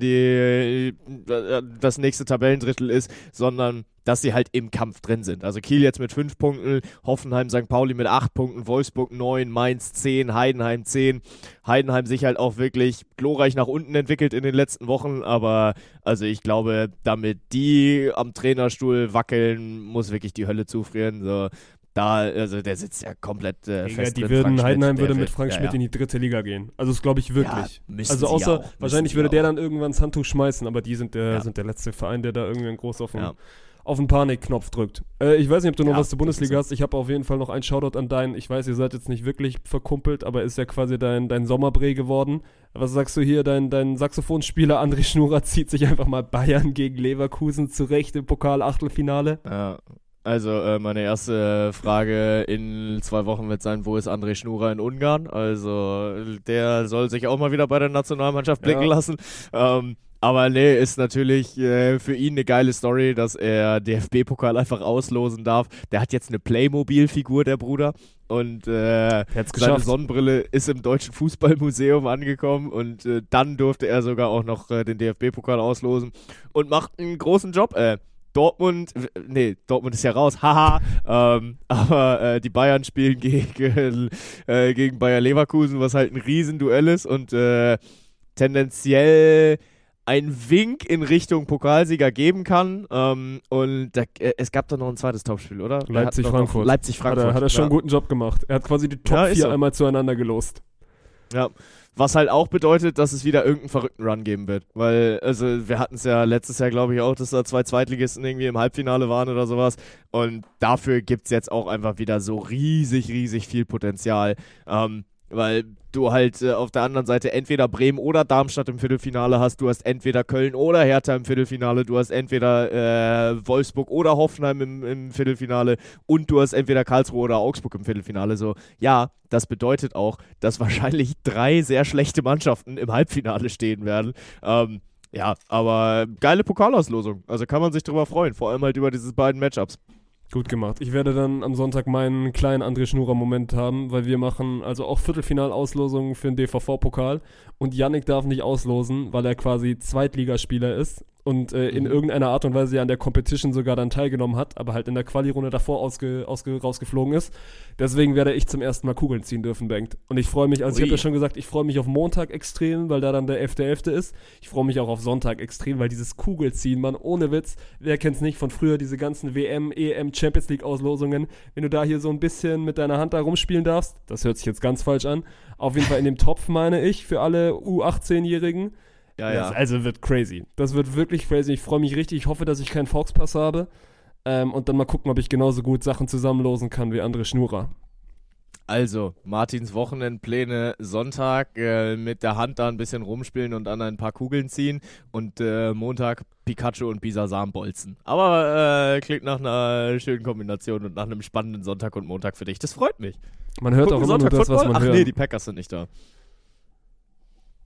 das nächste Tabellendrittel ist, sondern dass sie halt im Kampf drin sind. Also Kiel jetzt mit 5 Punkten, Hoffenheim, St. Pauli mit 8 Punkten, Wolfsburg 9, Mainz 10, Heidenheim 10. Heidenheim sich halt auch wirklich glorreich nach unten entwickelt in den letzten Wochen, aber also ich glaube, damit die am Trainerstuhl wackeln, muss wirklich die Hölle zufrieren. So, also der sitzt ja komplett fest drin. Heidenheim würde mit Frank Schmidt in die 3. Liga gehen. Also das glaube ich wirklich. Müssen also sie außer, ja auch, wahrscheinlich würde der dann irgendwann das Handtuch schmeißen, aber die sind der letzte Verein, der da irgendwie groß auf den Panikknopf drückt. Ich weiß nicht, ob du noch was zur Bundesliga hast. Ich habe auf jeden Fall noch einen Shoutout an deinen. Ich weiß, ihr seid jetzt nicht wirklich verkumpelt, aber ist ja quasi dein Sommerbrei geworden. Was sagst du hier? Dein Saxophonspieler André Schnurrer zieht sich einfach mal Bayern gegen Leverkusen zurecht im Pokal-Achtelfinale. Ja. Also meine erste Frage in 2 Wochen wird sein, wo ist André Schnurrer in Ungarn? Also der soll sich auch mal wieder bei der Nationalmannschaft blicken lassen. Aber nee, ist natürlich für ihn eine geile Story, dass er DFB-Pokal einfach auslosen darf. Der hat jetzt eine Playmobil-Figur, der Bruder. Und seine Sonnenbrille ist im Deutschen Fußballmuseum angekommen. Und dann durfte er sogar auch noch den DFB-Pokal auslosen. Und macht einen großen Job. Dortmund ist ja raus, haha, aber die Bayern spielen gegen Bayer Leverkusen, was halt ein Riesenduell ist und tendenziell ein Wink in Richtung Pokalsieger geben kann. Es gab doch noch ein zweites Topspiel, oder? Leipzig-Frankfurt. Leipzig-Frankfurt. Hat er schon einen guten Job gemacht. Er hat quasi die Top 4 einmal zueinander gelost. Ja, was halt auch bedeutet, dass es wieder irgendeinen verrückten Run geben wird. Weil, also wir hatten es ja letztes Jahr, glaube ich, auch, dass da 2 Zweitligisten irgendwie im Halbfinale waren oder sowas. Und dafür gibt es jetzt auch einfach wieder so riesig, riesig viel Potenzial. Weil du halt auf der anderen Seite entweder Bremen oder Darmstadt im Viertelfinale hast, du hast entweder Köln oder Hertha im Viertelfinale, du hast entweder Wolfsburg oder Hoffenheim im Viertelfinale und du hast entweder Karlsruhe oder Augsburg im Viertelfinale. So, ja, das bedeutet auch, dass wahrscheinlich 3 sehr schlechte Mannschaften im Halbfinale stehen werden. Ja, aber geile Pokalauslosung. Also kann man sich drüber freuen, vor allem halt über diese beiden Matchups. Gut gemacht. Ich werde dann am Sonntag meinen kleinen André Schnurrer-Moment haben, weil wir machen also auch Viertelfinalauslosungen für den DVV-Pokal und Yannick darf nicht auslosen, weil er quasi Zweitligaspieler ist und in irgendeiner Art und Weise ja an der Competition sogar dann teilgenommen hat, aber halt in der Quali-Runde davor rausgeflogen ist. Deswegen werde ich zum ersten Mal Kugeln ziehen dürfen, Bengt. Und ich freue mich, also ich habe ja schon gesagt, ich freue mich auf Montag extrem, weil da dann der 11.11. ist. Ich freue mich auch auf Sonntag extrem, weil dieses Kugelziehen, Mann, ohne Witz, wer kennt's nicht von früher, diese ganzen WM, EM, Champions League Auslosungen, wenn du da hier so ein bisschen mit deiner Hand da rumspielen darfst, das hört sich jetzt ganz falsch an, auf jeden Fall in dem Topf, meine ich, für alle U18-Jährigen. Ja. Das also wird crazy. Das wird wirklich crazy. Ich freue mich richtig. Ich hoffe, dass ich keinen Fox-Pass habe. Und dann mal gucken, ob ich genauso gut Sachen zusammenlosen kann wie André Schnurrer. Also, Martins Wochenendpläne: Sonntag mit der Hand da ein bisschen rumspielen und an ein paar Kugeln ziehen und Montag Pikachu und Bisasam bolzen. Aber klingt nach einer schönen Kombination und nach einem spannenden Sonntag und Montag für dich. Das freut mich. Man hört auch immer nur das, was man hört. Ach nee, die Packers sind nicht da.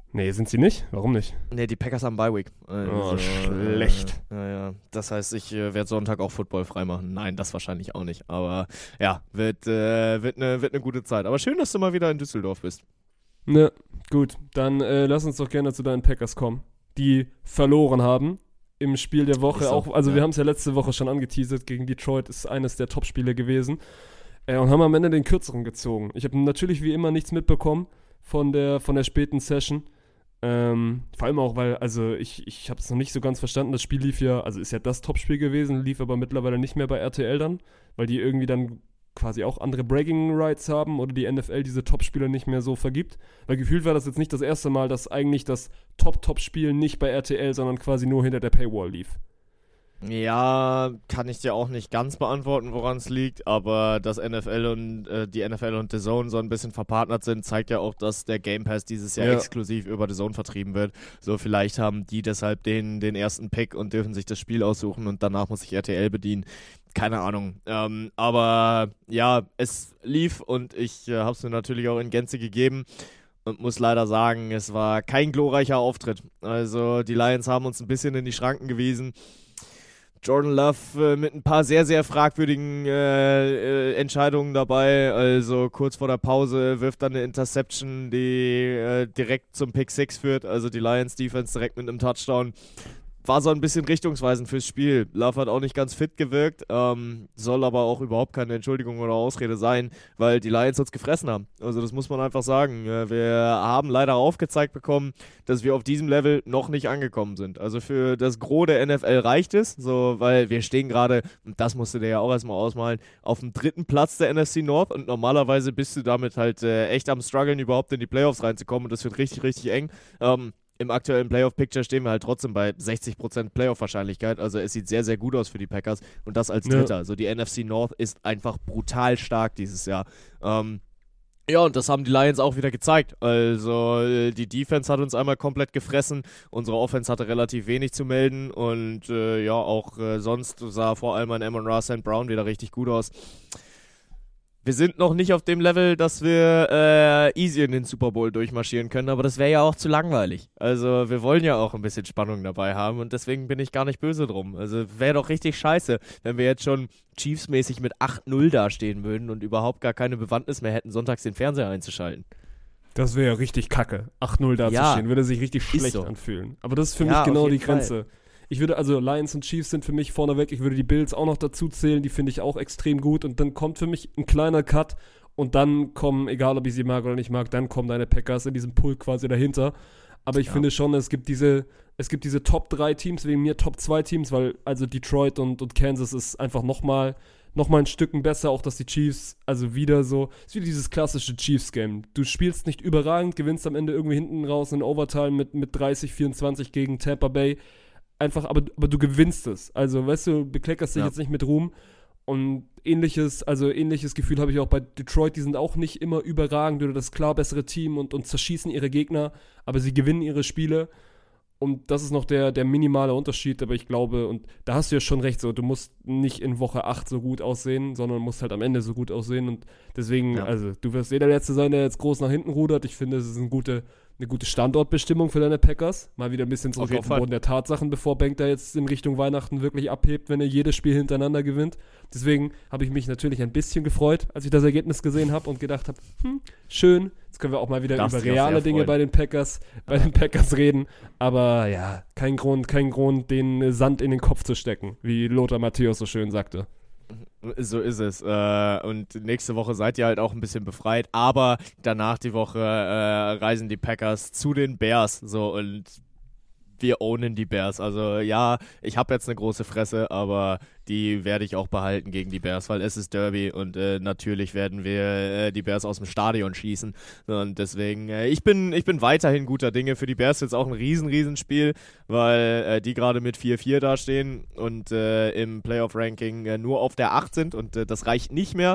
Nee, sind sie nicht? Warum nicht? Nee, die Packers haben Bye-Week. Oh, schlecht. Ja. Das heißt, ich werde Sonntag auch Football freimachen. Nein, das wahrscheinlich auch nicht. Aber ja, wird eine gute Zeit. Aber schön, dass du mal wieder in Düsseldorf bist. Ne, gut. Dann lass uns doch gerne zu deinen Packers kommen, die verloren haben im Spiel der Woche. Ist so, auch, also ja. wir haben es ja letzte Woche schon angeteasert, gegen Detroit ist eines der Top-Spiele gewesen. Und haben am Ende den kürzeren gezogen. Ich habe natürlich wie immer nichts mitbekommen von der späten Session. Vor allem auch, weil, also ich habe es noch nicht so ganz verstanden, das Spiel lief ja, also ist ja das Topspiel gewesen, lief aber mittlerweile nicht mehr bei RTL dann, weil die irgendwie dann quasi auch andere Bragging Rights haben oder die NFL diese Topspiele nicht mehr so vergibt. Weil gefühlt war das jetzt nicht das erste Mal, dass eigentlich das Top-Top-Spiel nicht bei RTL, sondern quasi nur hinter der Paywall lief. Ja, kann ich dir auch nicht ganz beantworten, woran es liegt, aber dass die NFL und The Zone so ein bisschen verpartnert sind, zeigt ja auch, dass der Game Pass dieses Jahr exklusiv über The Zone vertrieben wird. So, vielleicht haben die deshalb den ersten Pick und dürfen sich das Spiel aussuchen und danach muss sich RTL bedienen. Keine Ahnung. Aber ja, es lief und ich habe es mir natürlich auch in Gänze gegeben. Und muss leider sagen, es war kein glorreicher Auftritt. Also die Lions haben uns ein bisschen in die Schranken gewiesen. Jordan Love mit ein paar sehr, sehr fragwürdigen Entscheidungen dabei. Also kurz vor der Pause wirft dann eine Interception, die direkt zum Pick 6 führt. Also die Lions Defense direkt mit einem Touchdown. War so ein bisschen richtungsweisend fürs Spiel. Love hat auch nicht ganz fit gewirkt, soll aber auch überhaupt keine Entschuldigung oder Ausrede sein, weil die Lions uns gefressen haben. Also das muss man einfach sagen. Wir haben leider aufgezeigt bekommen, dass wir auf diesem Level noch nicht angekommen sind. Also für das Gros der NFL reicht es, so, weil wir stehen gerade, und das musst du dir ja auch erstmal ausmalen, auf dem 3. Platz der NFC North und normalerweise bist du damit halt echt am struggeln, überhaupt in die Playoffs reinzukommen und das wird richtig, richtig eng. Im aktuellen Playoff-Picture stehen wir halt trotzdem bei 60% Playoff-Wahrscheinlichkeit. Also es sieht sehr, sehr gut aus für die Packers und das als Dritter. Also die NFC North ist einfach brutal stark dieses Jahr. Ja, und das haben die Lions auch wieder gezeigt. Also die Defense hat uns einmal komplett gefressen. Unsere Offense hatte relativ wenig zu melden und ja, auch sonst sah vor allem ein Amon-Ra St. Brown wieder richtig gut aus. Wir sind noch nicht auf dem Level, dass wir easy in den Super Bowl durchmarschieren können, aber das wäre ja auch zu langweilig. Also wir wollen ja auch ein bisschen Spannung dabei haben und deswegen bin ich gar nicht böse drum. Also wäre doch richtig scheiße, wenn wir jetzt schon Chiefs-mäßig mit 8-0 dastehen würden und überhaupt gar keine Bewandtnis mehr hätten, sonntags den Fernseher einzuschalten. Das wäre ja richtig kacke, 8-0 dazustehen, würde sich richtig schlecht anfühlen. Aber das ist für mich genau die Grenze. Ich würde, also Lions und Chiefs sind für mich vorneweg, ich würde die Bills auch noch dazu zählen, die finde ich auch extrem gut und dann kommt für mich ein kleiner Cut und dann kommen, egal ob ich sie mag oder nicht mag, dann kommen deine Packers in diesem Pool quasi dahinter. Aber ich finde schon, es gibt diese Top 3 Teams, wegen mir Top 2 Teams, weil also Detroit und Kansas ist einfach nochmal ein Stücken besser, auch dass die Chiefs, also wieder so, ist wie dieses klassische Chiefs-Game. Du spielst nicht überragend, gewinnst am Ende irgendwie hinten raus in Overtime mit 30-24 gegen Tampa Bay. Einfach, aber du gewinnst es. Also, weißt du, bekleckerst dich jetzt nicht mit Ruhm. Und ähnliches Gefühl habe ich auch bei Detroit. Die sind auch nicht immer überragend oder das klar bessere Team und zerschießen ihre Gegner, aber sie gewinnen ihre Spiele. Und das ist noch der minimale Unterschied, aber ich glaube, und da hast du ja schon recht, so, du musst nicht in Woche 8 so gut aussehen, sondern musst halt am Ende so gut aussehen. Und deswegen, also, du wirst der Letzte sein, der jetzt groß nach hinten rudert. Ich finde, es ist eine gute Standortbestimmung für deine Packers. Mal wieder ein bisschen zurück auf den Boden der Tatsachen, bevor Bank da jetzt in Richtung Weihnachten wirklich abhebt, wenn er jedes Spiel hintereinander gewinnt. Deswegen habe ich mich natürlich ein bisschen gefreut, als ich das Ergebnis gesehen habe und gedacht habe, schön, jetzt können wir auch mal wieder über reale Dinge bei den Packers reden. Aber ja, kein Grund, den Sand in den Kopf zu stecken, wie Lothar Matthäus so schön sagte. So ist es. Und nächste Woche seid ihr halt auch ein bisschen befreit. Aber danach die Woche reisen die Packers zu den Bears. So, und wir ownen die Bears. Also ja, ich habe jetzt eine große Fresse, aber die werde ich auch behalten gegen die Bears, weil es ist Derby und natürlich werden wir die Bears aus dem Stadion schießen. Und deswegen, ich bin weiterhin guter Dinge. Für die Bears jetzt auch ein riesen Spiel, weil die gerade mit 4-4 dastehen und im Playoff-Ranking nur auf der 8 sind und das reicht nicht mehr.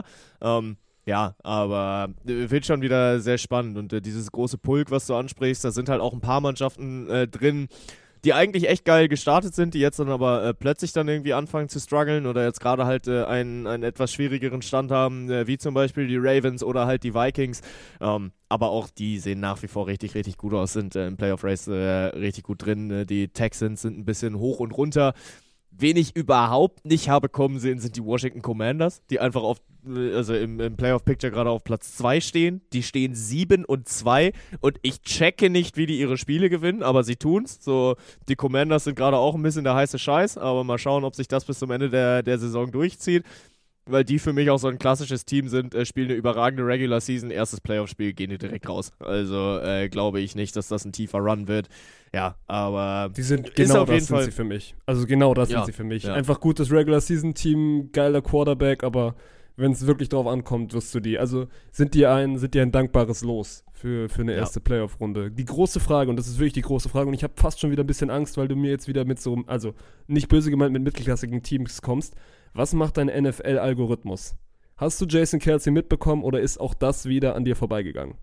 Ja, aber wird schon wieder sehr spannend und dieses große Pulk, was du ansprichst, da sind halt auch ein paar Mannschaften drin, die eigentlich echt geil gestartet sind, die jetzt dann aber plötzlich dann irgendwie anfangen zu strugglen oder jetzt gerade halt einen etwas schwierigeren Stand haben, wie zum Beispiel die Ravens oder halt die Vikings. Aber auch die sehen nach wie vor richtig, richtig gut aus, sind im Playoff-Race richtig gut drin. Die Texans sind ein bisschen hoch und runter. Wen ich überhaupt nicht habe kommen sehen, sind die Washington Commanders, die einfach im Playoff-Picture gerade auf Platz 2 stehen. Die stehen 7-2 und ich checke nicht, wie die ihre Spiele gewinnen, aber sie tun's. So, die Commanders sind gerade auch ein bisschen der heiße Scheiß, aber mal schauen, ob sich das bis zum Ende der Saison durchzieht. Weil die für mich auch so ein klassisches Team sind, spielen eine überragende Regular Season, erstes Playoff-Spiel, gehen die direkt raus. Also glaube ich nicht, dass das ein tiefer Run wird. Ja, aber die sind ist genau auf jeden das sind Fall sie für mich. Also genau das sind sie für mich. Ja. Einfach gutes Regular-Season-Team, geiler Quarterback, aber wenn es wirklich drauf ankommt, wirst du die. Also sind die ein dankbares Los für eine erste Playoff-Runde. Die große Frage, und das ist wirklich die große Frage, und ich habe fast schon wieder ein bisschen Angst, weil du mir jetzt wieder mit so, also nicht böse gemeint, mit mittelklassigen Teams kommst. Was macht dein NFL-Algorithmus? Hast du Jason Kelce mitbekommen oder ist auch das wieder an dir vorbeigegangen?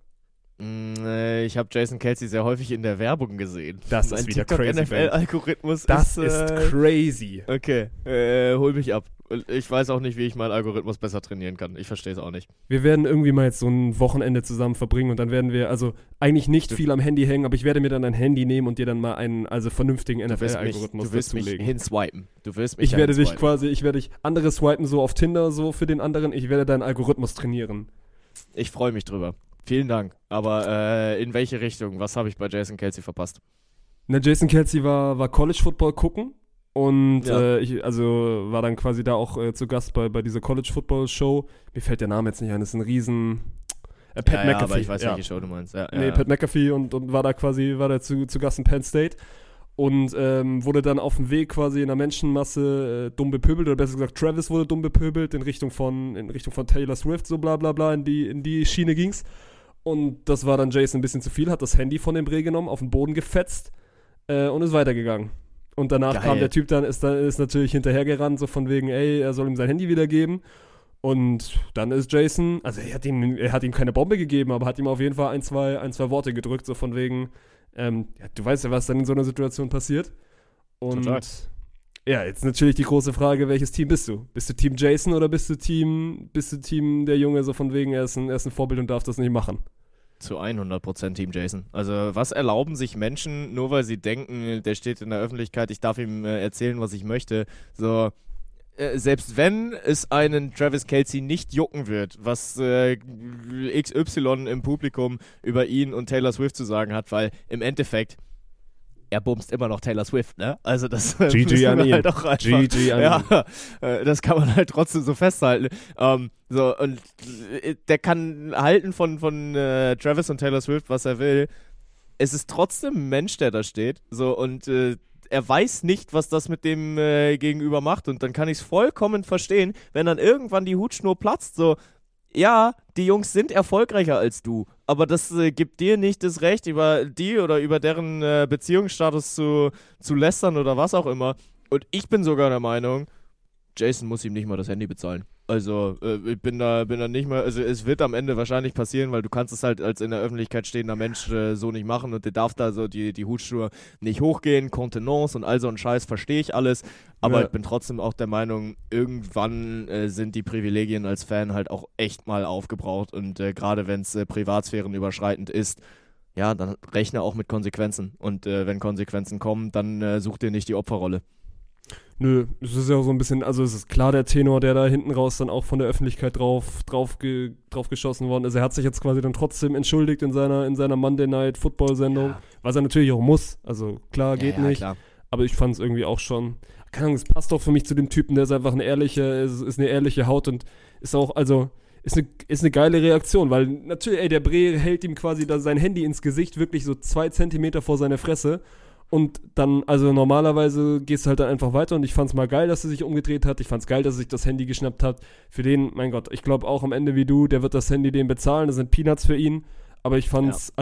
Ich habe Jason Kelce sehr häufig in der Werbung gesehen. Das ist wieder crazy. NFL-Algorithmus Das ist crazy. Okay, hol mich ab. Ich weiß auch nicht, wie ich meinen Algorithmus besser trainieren kann. Ich verstehe es auch nicht. Wir werden irgendwie mal jetzt so ein Wochenende zusammen verbringen und dann werden wir, also eigentlich nicht viel am Handy hängen, aber ich werde mir dann ein Handy nehmen und dir dann mal einen vernünftigen NFL-Algorithmus Du wirst mich hinswipen. Ich werde dich andere swipen so auf Tinder so für den anderen. Ich werde deinen Algorithmus trainieren. Ich freue mich drüber. Vielen Dank. Aber in welche Richtung? Was habe ich bei Jason Kelce verpasst? Jason Kelce war College Football gucken und Ja. ich war dann quasi da auch zu Gast bei dieser College Football Show. Mir fällt der Name jetzt nicht ein, das ist ein riesen Pat McAfee. Aber ich weiß, welche Show du meinst. Pat McAfee und war da zu Gast in Penn State und wurde dann auf dem Weg quasi in einer Menschenmasse dumm bepöbelt, oder besser gesagt Travis wurde dumm bepöbelt in Richtung von Taylor Swift, so bla bla bla, in die Schiene ging's. Und das war dann Jason ein bisschen zu viel, hat das Handy von dem Bre genommen, auf den Boden gefetzt und ist weitergegangen. Und danach Geil. kam der Typ ist natürlich hinterhergerannt, so von wegen, ey, er soll ihm sein Handy wiedergeben. Und dann ist Jason, also er hat ihm keine Bombe gegeben, aber hat ihm auf jeden Fall ein, zwei Worte gedrückt, so von wegen, du weißt ja, was dann in so einer Situation passiert. Und Total. ja, jetzt natürlich die große Frage, welches Team bist du? Bist du Team Jason oder bist du Team der Junge, so von wegen, er ist ein Vorbild und darf das nicht machen? Zu 100% Team Jason. Also was erlauben sich Menschen, nur weil sie denken, der steht in der Öffentlichkeit, ich darf ihm erzählen, was ich möchte. So, selbst wenn es einen Travis Kelce nicht jucken wird, was XY im Publikum über ihn und Taylor Swift zu sagen hat, weil im Endeffekt er bumst immer noch Taylor Swift, ne? Also das GG an ihn. halt auch einfach, GG an ihn. das kann man halt trotzdem so festhalten. So, und der kann halten von Travis und Taylor Swift, was er will. Es ist trotzdem ein Mensch, der da steht. So, und er weiß nicht, was das mit dem Gegenüber macht. Und dann kann ich es vollkommen verstehen, wenn dann irgendwann die Hutschnur platzt, so, ja, die Jungs sind erfolgreicher als du, aber das gibt dir nicht das Recht, über die oder über deren Beziehungsstatus zu lästern oder was auch immer. Und ich bin sogar der Meinung, Jason muss ihm nicht mal das Handy bezahlen. Also ich bin da nicht mal, also es wird am Ende wahrscheinlich passieren, weil du kannst es halt als in der Öffentlichkeit stehender Mensch so nicht machen und dir darf da so die Hutschnur nicht hochgehen, Kontenance und all so ein Scheiß, verstehe ich alles, aber Ja. ich bin trotzdem auch der Meinung, irgendwann sind die Privilegien als Fan halt auch echt mal aufgebraucht und gerade wenn es privatsphärenüberschreitend ist, ja, dann rechne auch mit Konsequenzen und wenn Konsequenzen kommen, dann such dir nicht die Opferrolle. Nö, es ist ja auch so ein bisschen, also es ist klar der Tenor, der da hinten raus dann auch von der Öffentlichkeit drauf geschossen worden ist. Er hat sich jetzt quasi dann trotzdem entschuldigt in seiner Monday Night Football Sendung, Ja. was er natürlich auch muss. Also klar, geht nicht. Klar. Aber ich fand es irgendwie auch schon, keine Ahnung, es passt auch für mich zu dem Typen, der ist einfach eine ehrliche Haut und ist auch, also ist eine geile Reaktion, weil natürlich, ey, der Bre hält ihm quasi da sein Handy ins Gesicht, wirklich so 2 Zentimeter vor seiner Fresse. Und dann, also normalerweise gehst du halt dann einfach weiter und ich fand's mal geil, dass er sich umgedreht hat. Ich fand's geil, dass er sich das Handy geschnappt hat. Für den, mein Gott, ich glaube auch am Ende wie du, der wird das Handy dem bezahlen, das sind Peanuts für ihn. Aber ich fand's,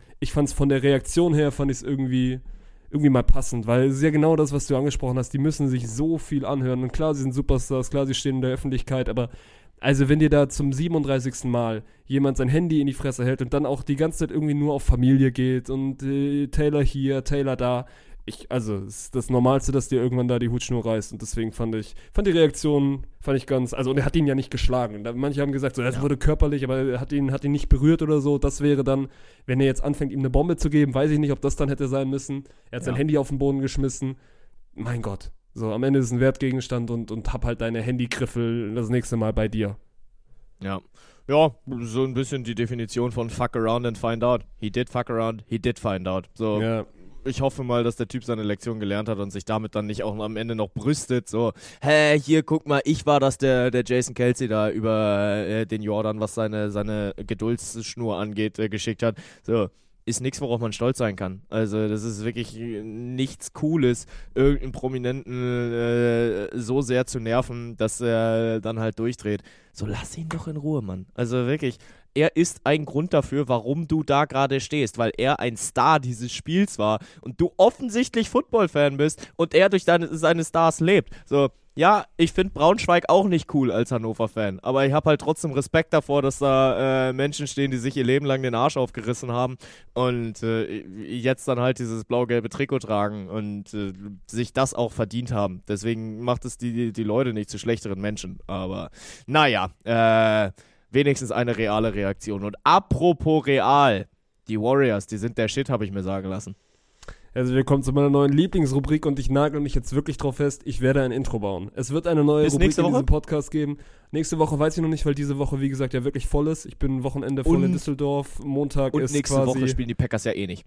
von der Reaktion her, fand ich's irgendwie mal passend, weil es ist ja genau das, was du angesprochen hast. Die müssen sich so viel anhören. Und klar, sie sind Superstars, klar, sie stehen in der Öffentlichkeit, aber also wenn dir da zum 37. Mal jemand sein Handy in die Fresse hält und dann auch die ganze Zeit irgendwie nur auf Familie geht und Taylor hier, Taylor da, es ist das Normalste, dass dir irgendwann da die Hutschnur reißt. Und deswegen fand die Reaktion ganz, also und er hat ihn ja nicht geschlagen. Manche haben gesagt, so, das wurde körperlich, aber er hat ihn nicht berührt oder so. Das wäre dann, wenn er jetzt anfängt, ihm eine Bombe zu geben, weiß ich nicht, ob das dann hätte sein müssen. Er hat sein Handy auf den Boden geschmissen. Mein Gott. So, am Ende ist es ein Wertgegenstand und hab halt deine Handygriffel das nächste Mal bei dir. Ja. Ja, so ein bisschen die Definition von fuck around and find out. He did fuck around, he did find out. So, Ja. ich hoffe mal, dass der Typ seine Lektion gelernt hat und sich damit dann nicht auch am Ende noch brüstet. So, hä, hier, guck mal, ich war das, der Jason Kelce da über den Jordan, was seine Geduldsschnur angeht, geschickt hat. So, ist nichts, worauf man stolz sein kann. Also das ist wirklich nichts Cooles, irgendeinen Prominenten so sehr zu nerven, dass er dann halt durchdreht. So, lass ihn doch in Ruhe, Mann. Also wirklich, er ist ein Grund dafür, warum du da gerade stehst, weil er ein Star dieses Spiels war und du offensichtlich Football-Fan bist und er durch seine Stars lebt. So, ja, ich finde Braunschweig auch nicht cool als Hannover-Fan, aber ich habe halt trotzdem Respekt davor, dass da Menschen stehen, die sich ihr Leben lang den Arsch aufgerissen haben und jetzt dann halt dieses blau-gelbe Trikot tragen und sich das auch verdient haben. Deswegen macht es die Leute nicht zu schlechteren Menschen, aber naja, wenigstens eine reale Reaktion. Und apropos real, die Warriors, die sind der Shit, habe ich mir sagen lassen. Also wir kommen zu meiner neuen Lieblingsrubrik und ich nagel mich jetzt wirklich drauf fest, ich werde ein Intro bauen. Es wird eine neue Bis Rubrik nächste in Woche? diesem Podcast geben. Nächste Woche weiß ich noch nicht, weil diese Woche, wie gesagt, ja wirklich voll ist. Ich bin Wochenende voll in Düsseldorf. Montag Und ist nächste quasi... Woche spielen die Packers ja eh nicht.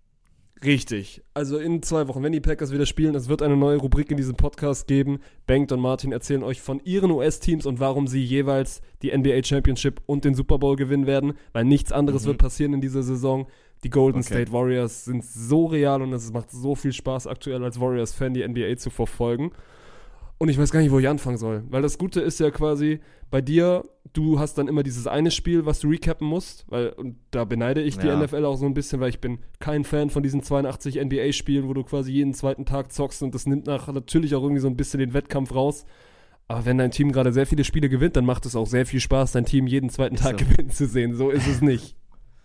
Richtig. Also in 2 Wochen, wenn die Packers wieder spielen, es wird eine neue Rubrik in diesem Podcast geben. Bengt und Martin erzählen euch von ihren US-Teams und warum sie jeweils die NBA Championship und den Super Bowl gewinnen werden, weil nichts anderes wird passieren in dieser Saison. Die Golden State Warriors sind so real und es macht so viel Spaß aktuell als Warriors-Fan die NBA zu verfolgen. Und ich weiß gar nicht, wo ich anfangen soll. Weil das Gute ist ja quasi, bei dir, du hast dann immer dieses eine Spiel, was du recappen musst. Und da beneide ich die NFL auch so ein bisschen, weil ich bin kein Fan von diesen 82 NBA-Spielen, wo du quasi jeden zweiten Tag zockst und das nimmt natürlich auch irgendwie so ein bisschen den Wettkampf raus. Aber wenn dein Team gerade sehr viele Spiele gewinnt, dann macht es auch sehr viel Spaß, dein Team jeden zweiten Tag gewinnen zu sehen. So ist es nicht.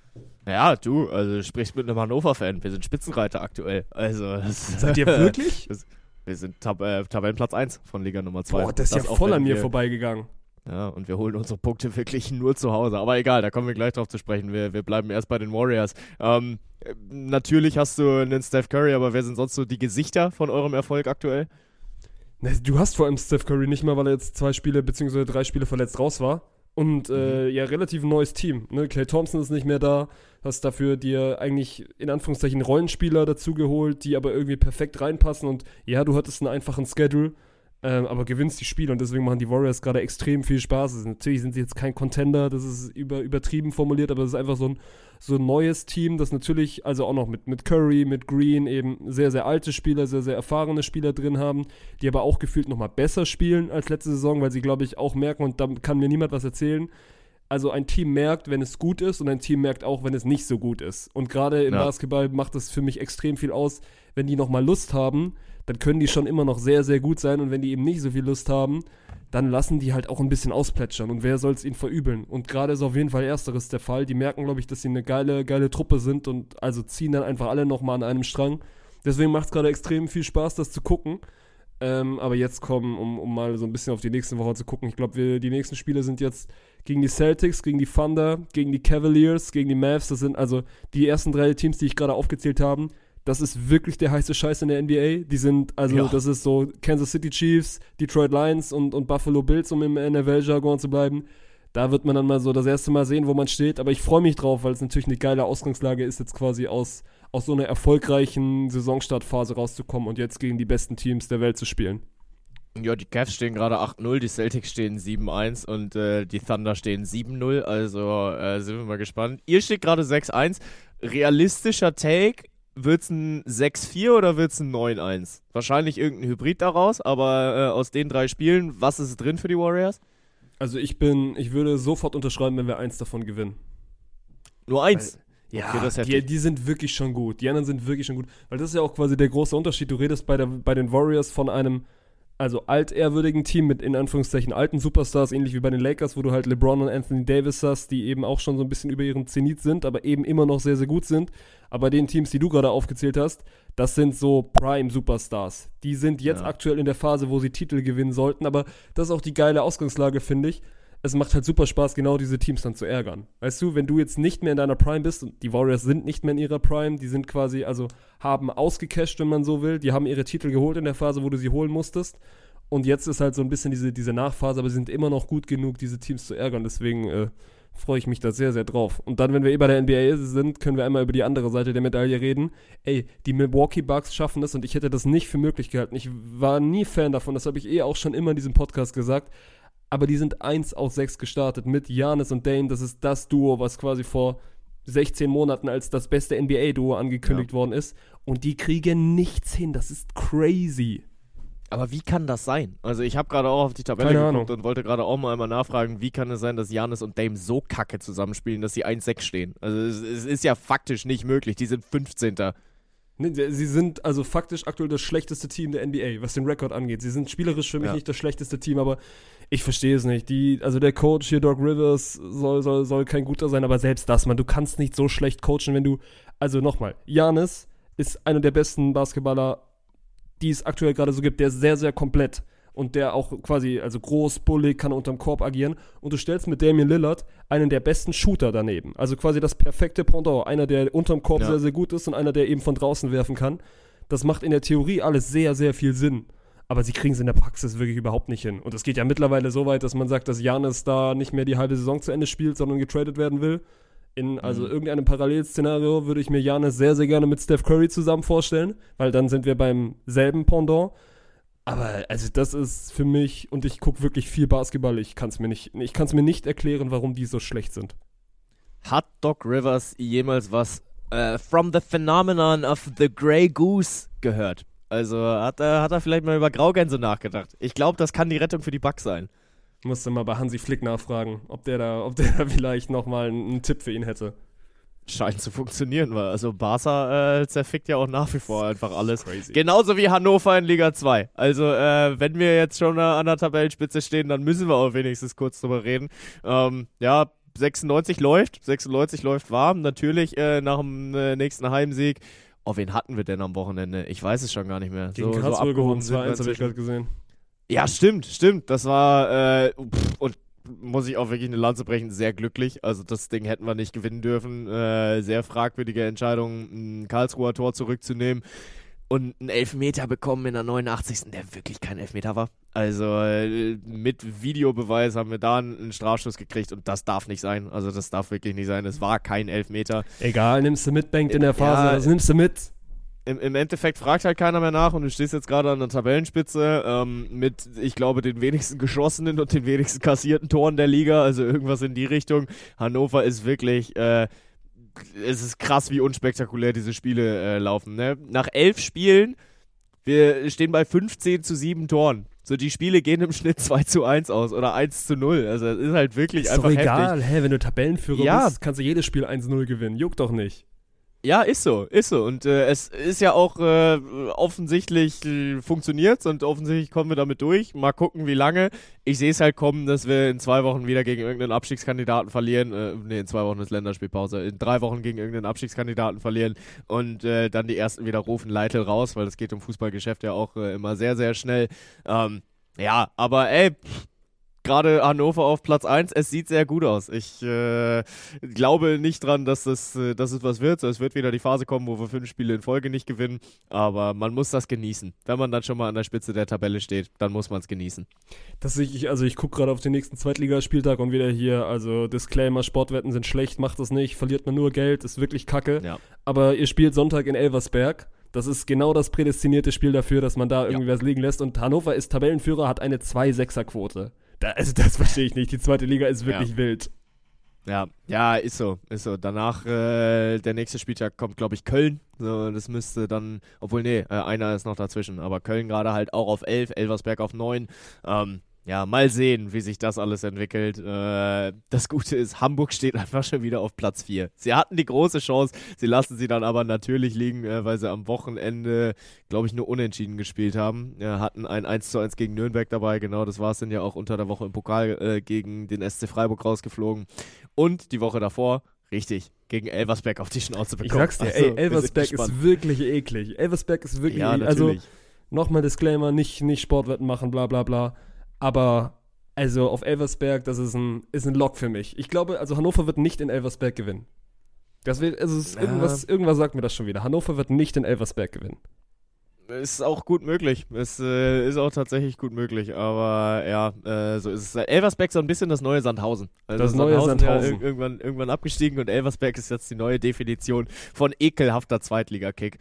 Ja, du sprichst mit einem Hannover-Fan. Wir sind Spitzenreiter aktuell. Also, Seid ihr wirklich? Wir sind Tabellenplatz 1 von Liga Nummer 2. Boah, das ist ja voll an mir vorbeigegangen. Ja, und wir holen unsere Punkte wirklich nur zu Hause. Aber egal, da kommen wir gleich drauf zu sprechen. Wir bleiben erst bei den Warriors. Natürlich hast du einen Steph Curry, aber wer sind sonst so die Gesichter von eurem Erfolg aktuell? Du hast vor allem Steph Curry nicht mal, weil er jetzt 2 Spiele bzw. 3 Spiele verletzt raus war. Und ja, relativ neues Team. Ne? Klay Thompson ist nicht mehr da. Hast dafür dir eigentlich in Anführungszeichen Rollenspieler dazugeholt, die aber irgendwie perfekt reinpassen. Und ja, du hattest einen einfachen Schedule, aber gewinnst die Spiele. Und deswegen machen die Warriors gerade extrem viel Spaß. Natürlich sind sie jetzt kein Contender, das ist übertrieben formuliert, aber es ist einfach so ein neues Team, das natürlich, also auch noch mit Curry, mit Green eben sehr, sehr alte Spieler, sehr, sehr erfahrene Spieler drin haben, die aber auch gefühlt nochmal besser spielen als letzte Saison, weil sie, glaube ich, auch merken, und da kann mir niemand was erzählen, also ein Team merkt, wenn es gut ist und ein Team merkt auch, wenn es nicht so gut ist. Und gerade im Basketball macht das für mich extrem viel aus, wenn die nochmal Lust haben, dann können die schon immer noch sehr, sehr gut sein und wenn die eben nicht so viel Lust haben, dann lassen die halt auch ein bisschen ausplätschern und wer soll es ihnen verübeln? Und gerade ist auf jeden Fall Ersteres der Fall. Die merken, glaube ich, dass sie eine geile Truppe sind und also ziehen dann einfach alle nochmal an einem Strang. Deswegen macht es gerade extrem viel Spaß, das zu gucken. Aber jetzt kommen, um mal so ein bisschen auf die nächsten Wochen zu gucken, ich glaube, die nächsten Spiele sind jetzt gegen die Celtics, gegen die Thunder, gegen die Cavaliers, gegen die Mavs. Das sind also die ersten 3 Teams, die ich gerade aufgezählt habe. Das ist wirklich der heiße Scheiß in der NBA. Die sind, das ist so Kansas City Chiefs, Detroit Lions und Buffalo Bills, um im NFL-Jargon zu bleiben. Da wird man dann mal so das erste Mal sehen, wo man steht. Aber ich freue mich drauf, weil es natürlich eine geile Ausgangslage ist, jetzt quasi aus so einer erfolgreichen Saisonstartphase rauszukommen und jetzt gegen die besten Teams der Welt zu spielen. Ja, die Cavs stehen gerade 8-0, die Celtics stehen 7-1 und die Thunder stehen 7-0. Also sind wir mal gespannt. Ihr steht gerade 6-1. Realistischer Take, wird's ein 6-4 oder wird's ein 9-1? Wahrscheinlich irgendein Hybrid daraus, aber aus den 3 Spielen, was ist drin für die Warriors? Also ich würde sofort unterschreiben, wenn wir 1 davon gewinnen. Nur 1? Ja, okay, das die sind wirklich schon gut. Die anderen sind wirklich schon gut. Weil das ist ja auch quasi der große Unterschied. Du redest bei den Warriors von einem also altehrwürdigen Team mit in Anführungszeichen alten Superstars, ähnlich wie bei den Lakers, wo du halt LeBron und Anthony Davis hast, die eben auch schon so ein bisschen über ihren Zenit sind, aber eben immer noch sehr, sehr gut sind. Aber bei den Teams, die du gerade aufgezählt hast, das sind so Prime-Superstars. Die sind jetzt aktuell in der Phase, wo sie Titel gewinnen sollten, aber das ist auch die geile Ausgangslage, finde ich. Es macht halt super Spaß, genau diese Teams dann zu ärgern. Weißt du, wenn du jetzt nicht mehr in deiner Prime bist, und die Warriors sind nicht mehr in ihrer Prime, die sind quasi, also haben ausgecasht, wenn man so will, die haben ihre Titel geholt in der Phase, wo du sie holen musstest. Und jetzt ist halt so ein bisschen diese Nachphase, aber sie sind immer noch gut genug, diese Teams zu ärgern. Deswegen freue ich mich da sehr, sehr drauf. Und dann, wenn wir bei der NBA sind, können wir einmal über die andere Seite der Medaille reden. Ey, die Milwaukee Bucks schaffen es und ich hätte das nicht für möglich gehalten. Ich war nie Fan davon, das habe ich auch schon immer in diesem Podcast gesagt. Aber die sind 1 aus 6 gestartet mit Giannis und Dame. Das ist das Duo, was quasi vor 16 Monaten als das beste NBA-Duo angekündigt worden ist. Und die kriegen nichts hin. Das ist crazy. Aber wie kann das sein? Also ich habe gerade auch auf die Tabelle geguckt und wollte gerade auch mal einmal nachfragen, wie kann es sein, dass Giannis und Dame so kacke zusammenspielen, dass sie 1-6 stehen? Also es ist ja faktisch nicht möglich. Die sind 15. Nee, sie sind also faktisch aktuell das schlechteste Team der NBA, was den Rekord angeht. Sie sind spielerisch für mich nicht das schlechteste Team, aber ich verstehe es nicht. Also der Coach hier, Doc Rivers, soll kein guter sein, aber selbst das, du kannst nicht so schlecht coachen, wenn du, also nochmal, Giannis ist einer der besten Basketballer, die es aktuell gerade so gibt, der ist sehr, sehr komplett und der auch quasi, also groß, bullig, kann unterm Korb agieren und du stellst mit Damian Lillard einen der besten Shooter daneben, also quasi das perfekte Pendant, einer, der unterm Korb sehr, sehr gut ist und einer, der eben von draußen werfen kann. Das macht in der Theorie alles sehr, sehr viel Sinn, aber sie kriegen es in der Praxis wirklich überhaupt nicht hin und es geht ja mittlerweile so weit, dass man sagt, dass Giannis da nicht mehr die halbe Saison zu Ende spielt, sondern getradet werden will. In irgendeinem Parallelszenario würde ich mir Giannis sehr, sehr gerne mit Steph Curry zusammen vorstellen, weil dann sind wir beim selben Pendant. Aber also das ist für mich, und ich gucke wirklich viel Basketball, ich kann es mir nicht erklären, warum die so schlecht sind. Hat Doc Rivers jemals was from the phenomenon of the Grey Goose gehört? Also hat er vielleicht mal über Graugänse nachgedacht? Ich glaube, das kann die Rettung für die Bucks sein. Musste mal bei Hansi Flick nachfragen, ob der da vielleicht nochmal einen Tipp für ihn hätte. Scheint zu funktionieren, weil also Barca zerfickt ja auch nach wie vor einfach alles. Crazy. Genauso wie Hannover in Liga 2. Also wenn wir jetzt schon an der Tabellenspitze stehen, dann müssen wir auch wenigstens kurz drüber reden. 96 läuft warm. Natürlich nach dem nächsten Heimsieg. Oh, wen hatten wir denn am Wochenende? Ich weiß es schon gar nicht mehr. Gegen Karlsruhe gewonnen, 2-1 habe ich gerade gesehen. Ja, stimmt. Das war, und muss ich auch wirklich eine Lanze brechen, sehr glücklich. Also das Ding hätten wir nicht gewinnen dürfen. Sehr fragwürdige Entscheidung, ein Karlsruher Tor zurückzunehmen und einen Elfmeter bekommen in der 89. der wirklich kein Elfmeter war. Also mit Videobeweis haben wir da einen Strafschuss gekriegt und das darf nicht sein. Also das darf wirklich nicht sein. Es war kein Elfmeter. Egal, nimmst du mit, Bengt in der Phase, das nimmst du mit. Im Endeffekt fragt halt keiner mehr nach und du stehst jetzt gerade an der Tabellenspitze mit, ich glaube, den wenigsten geschossenen und den wenigsten kassierten Toren der Liga, also irgendwas in die Richtung. Hannover ist wirklich, es ist krass, wie unspektakulär diese Spiele laufen. Ne? Nach 11 Spielen, wir stehen bei 15-7 Toren. So, die Spiele gehen im Schnitt 2-1 aus oder 1-0. Also das ist halt wirklich ist einfach doch egal, heftig. wenn du Tabellenführer bist, kannst du jedes Spiel 1-0 gewinnen. Juckt doch nicht. Ja, ist so. Und es ist ja auch offensichtlich funktioniert und offensichtlich kommen wir damit durch. Mal gucken, wie lange. Ich sehe es halt kommen, dass wir in 2 Wochen wieder gegen irgendeinen Abstiegskandidaten verlieren. In 2 Wochen ist Länderspielpause. In 3 Wochen gegen irgendeinen Abstiegskandidaten verlieren und dann die ersten wieder rufen, Leitl raus, weil das geht im Fußballgeschäft ja auch immer sehr, sehr schnell. Ja, aber gerade Hannover auf Platz 1, es sieht sehr gut aus. Ich glaube nicht dran, dass es was wird. Es wird wieder die Phase kommen, wo wir 5 Spiele in Folge nicht gewinnen, aber man muss das genießen. Wenn man dann schon mal an der Spitze der Tabelle steht, dann muss man es genießen. Ich gucke gerade auf den nächsten Zweitligaspieltag und wieder hier, also Disclaimer, Sportwetten sind schlecht, macht das nicht, verliert man nur Geld, ist wirklich kacke. Ja. Aber ihr spielt Sonntag in Elversberg. Das ist genau das prädestinierte Spiel dafür, dass man da irgendwie was liegen lässt. Und Hannover ist Tabellenführer, hat eine 2-6er-Quote. Also das verstehe ich nicht. Die zweite Liga ist wirklich wild. Ja, ist so. Danach, der nächste Spieltag kommt, glaube ich, Köln. So, das müsste dann, obwohl, einer ist noch dazwischen. Aber Köln gerade halt auch auf 11, Elversberg auf 9. ja, mal sehen, wie sich das alles entwickelt. Das Gute ist, Hamburg steht einfach schon wieder auf Platz 4. Sie hatten die große Chance, sie lassen sie dann aber natürlich liegen, weil sie am Wochenende, glaube ich, nur unentschieden gespielt haben. Hatten ein 1:1 gegen Nürnberg dabei, genau, das war es, sind ja auch unter der Woche im Pokal gegen den SC Freiburg rausgeflogen. Und die Woche davor, richtig, gegen Elversberg auf die Schnauze bekommen. Ich sag's dir, Also, Elversberg ist wirklich eklig. Elversberg ist wirklich ja, eklig. Also, natürlich. nochmal Disclaimer, nicht Sportwetten machen, bla bla bla. Aber, also auf Elversberg, das ist ein Lock für mich. Ich glaube, also Hannover wird nicht in Elversberg gewinnen. Das wird, also es ist irgendwas sagt mir das schon wieder. Hannover wird nicht in Elversberg gewinnen. Ist auch gut möglich. Es ist auch tatsächlich gut möglich. Aber ja, so ist es. Elversberg ist so ein bisschen das neue Sandhausen. Also Das neue Sandhausen. Ja, irgendwann abgestiegen und Elversberg ist jetzt die neue Definition von ekelhafter Zweitliga-Kick.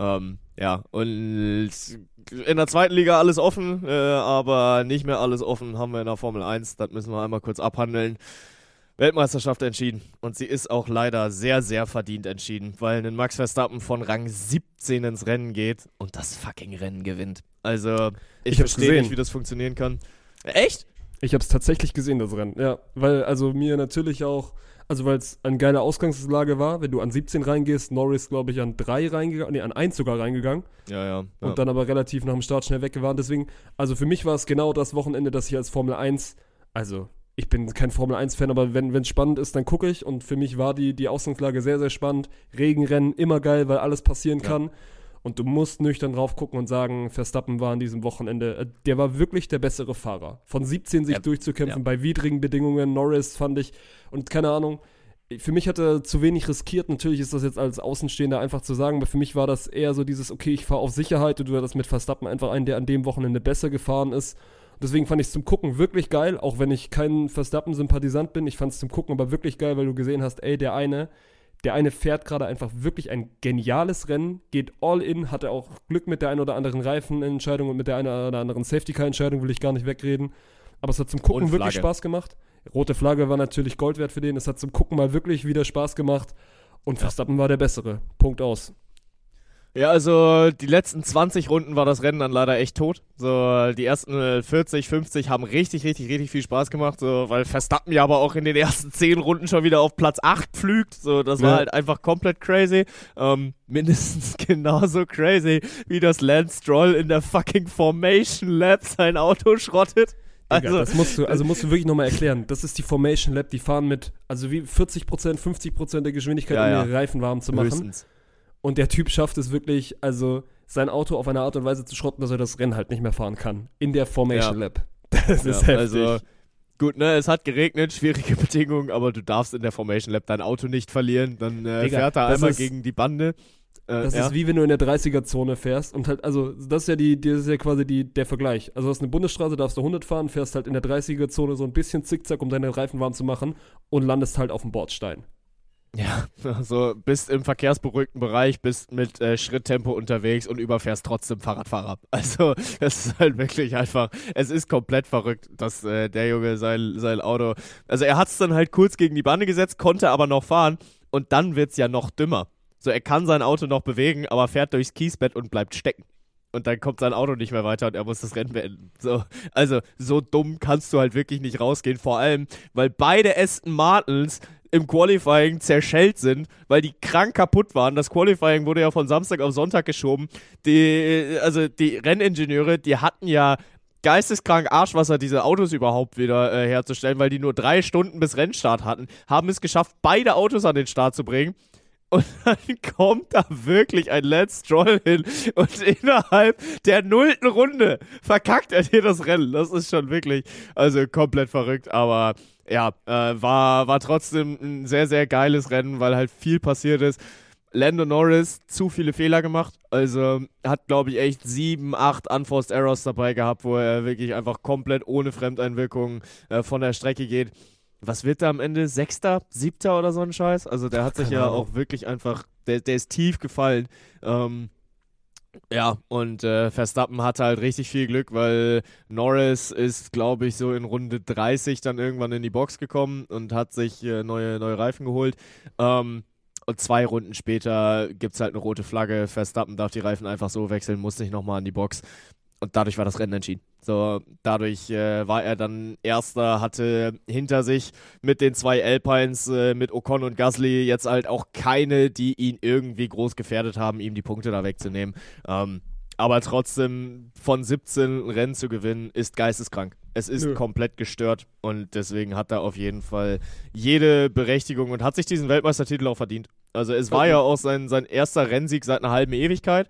Ja, und in der zweiten Liga alles offen, aber nicht mehr alles offen haben wir in der Formel 1. Das müssen wir einmal kurz abhandeln. Weltmeisterschaft entschieden. Und sie ist auch leider sehr, sehr verdient entschieden, weil ein Max Verstappen von Rang 17 ins Rennen geht und das fucking Rennen gewinnt. Also, ich hab's verstehe gesehen. nicht, wie das funktionieren kann. Echt? Ich habe es tatsächlich gesehen, das Rennen. Ja, weil also mir natürlich auch, also weil es eine geile Ausgangslage war, wenn du an 17 reingehst, Norris, glaube ich, an 3 reingegangen, an 1 sogar reingegangen. Ja. Und dann aber relativ nach dem Start schnell weggefahren. Deswegen, also für mich war es genau das Wochenende, dass ich als Formel 1, also ich bin kein Formel 1-Fan, aber wenn es spannend ist, dann gucke ich. Und für mich war die Ausgangslage sehr, sehr spannend. Regenrennen, immer geil, weil alles passieren kann. Und du musst nüchtern drauf gucken und sagen, Verstappen war an diesem Wochenende, der war wirklich der bessere Fahrer. Von 17 sich durchzukämpfen bei widrigen Bedingungen, Norris fand ich, und keine Ahnung, für mich hat er zu wenig riskiert. Natürlich ist das jetzt als Außenstehender einfach zu sagen, aber für mich war das eher so dieses, okay, ich fahre auf Sicherheit, und du hattest mit Verstappen einfach einen, der an dem Wochenende besser gefahren ist. Deswegen fand ich es zum Gucken wirklich geil, auch wenn ich kein Verstappen-Sympathisant bin. Ich fand es zum Gucken aber wirklich geil, weil du gesehen hast, ey, der eine fährt gerade einfach wirklich ein geniales Rennen, geht all in, hatte auch Glück mit der einen oder anderen Reifenentscheidung und mit der einen oder anderen Safety-Car-Entscheidung, will ich gar nicht wegreden. Aber es hat zum Gucken wirklich Spaß gemacht. Rote Flagge war natürlich Gold wert für den. Es hat zum Gucken mal wirklich wieder Spaß gemacht. Und Verstappen war der Bessere. Punkt aus. Ja, also die letzten 20 Runden war das Rennen dann leider echt tot. So, die ersten 40, 50 haben richtig viel Spaß gemacht, so, weil Verstappen ja aber auch in den ersten 10 Runden schon wieder auf Platz 8 pflügt. So, das war halt einfach komplett crazy. Mindestens genauso crazy, wie das Lance Stroll in der fucking Formation Lab sein Auto schrottet. Also, das musst du wirklich nochmal erklären. Das ist die Formation Lab, die fahren mit, also wie 40%, 50% der Geschwindigkeit, um ihre Reifen warm zu machen. Höchstens. Und der Typ schafft es wirklich, also sein Auto auf eine Art und Weise zu schrotten, dass er das Rennen halt nicht mehr fahren kann. In der Formation Lab. Das ist heftig. Also, gut, ne, es hat geregnet, schwierige Bedingungen, aber du darfst in der Formation Lab dein Auto nicht verlieren. Dann fährt er einmal gegen die Bande. Das ist wie wenn du in der 30er-Zone fährst und halt, also das ist ja quasi der Vergleich. Also du hast eine Bundesstraße, darfst du 100 fahren, fährst halt in der 30er-Zone so ein bisschen zickzack, um deine Reifen warm zu machen und landest halt auf dem Bordstein. Ja, also bist im verkehrsberuhigten Bereich, bist mit Schritttempo unterwegs und überfährst trotzdem Fahrradfahrer. Also das ist halt wirklich einfach, es ist komplett verrückt, dass der Junge sein Auto, also er hat es dann halt kurz gegen die Bande gesetzt, konnte aber noch fahren und dann wird's ja noch dümmer. So, er kann sein Auto noch bewegen, aber fährt durchs Kiesbett und bleibt stecken. Und dann kommt sein Auto nicht mehr weiter und er muss das Rennen beenden. So, also so dumm kannst du halt wirklich nicht rausgehen, vor allem, weil beide Aston Martins im Qualifying zerschellt sind, weil die krank kaputt waren. Das Qualifying wurde ja von Samstag auf Sonntag geschoben. Die Renningenieure, die hatten ja geisteskrank Arschwasser, diese Autos überhaupt wieder herzustellen, weil die nur 3 Stunden bis Rennstart hatten, haben es geschafft, beide Autos an den Start zu bringen. Und dann kommt da wirklich ein Lance Stroll hin und innerhalb der 0. Runde verkackt er dir das Rennen. Das ist schon wirklich, also komplett verrückt, aber ja, war trotzdem ein sehr, sehr geiles Rennen, weil halt viel passiert ist. Lando Norris zu viele Fehler gemacht, also hat, glaube ich, echt 7, 8 Unforced Errors dabei gehabt, wo er wirklich einfach komplett ohne Fremdeinwirkung von der Strecke geht. Was wird da am Ende? 6., 7. oder so ein Scheiß? Also der hat sich ja auch wirklich einfach, der ist tief gefallen. Ja, und Verstappen hatte halt richtig viel Glück, weil Norris ist, glaube ich, so in Runde 30 dann irgendwann in die Box gekommen und hat sich neue Reifen geholt. Und 2 Runden später gibt es halt eine rote Flagge. Verstappen darf die Reifen einfach so wechseln, muss nicht nochmal an die Box. Und dadurch war das Rennen entschieden. So, dadurch war er dann Erster, hatte hinter sich mit den 2 Alpines, mit Ocon und Gasly, jetzt halt auch keine, die ihn irgendwie groß gefährdet haben, ihm die Punkte da wegzunehmen. Aber trotzdem von 17 Rennen zu gewinnen, ist geisteskrank. Es ist komplett gestört und deswegen hat er auf jeden Fall jede Berechtigung und hat sich diesen Weltmeistertitel auch verdient. Also es war ja auch sein erster Rennsieg seit einer halben Ewigkeit.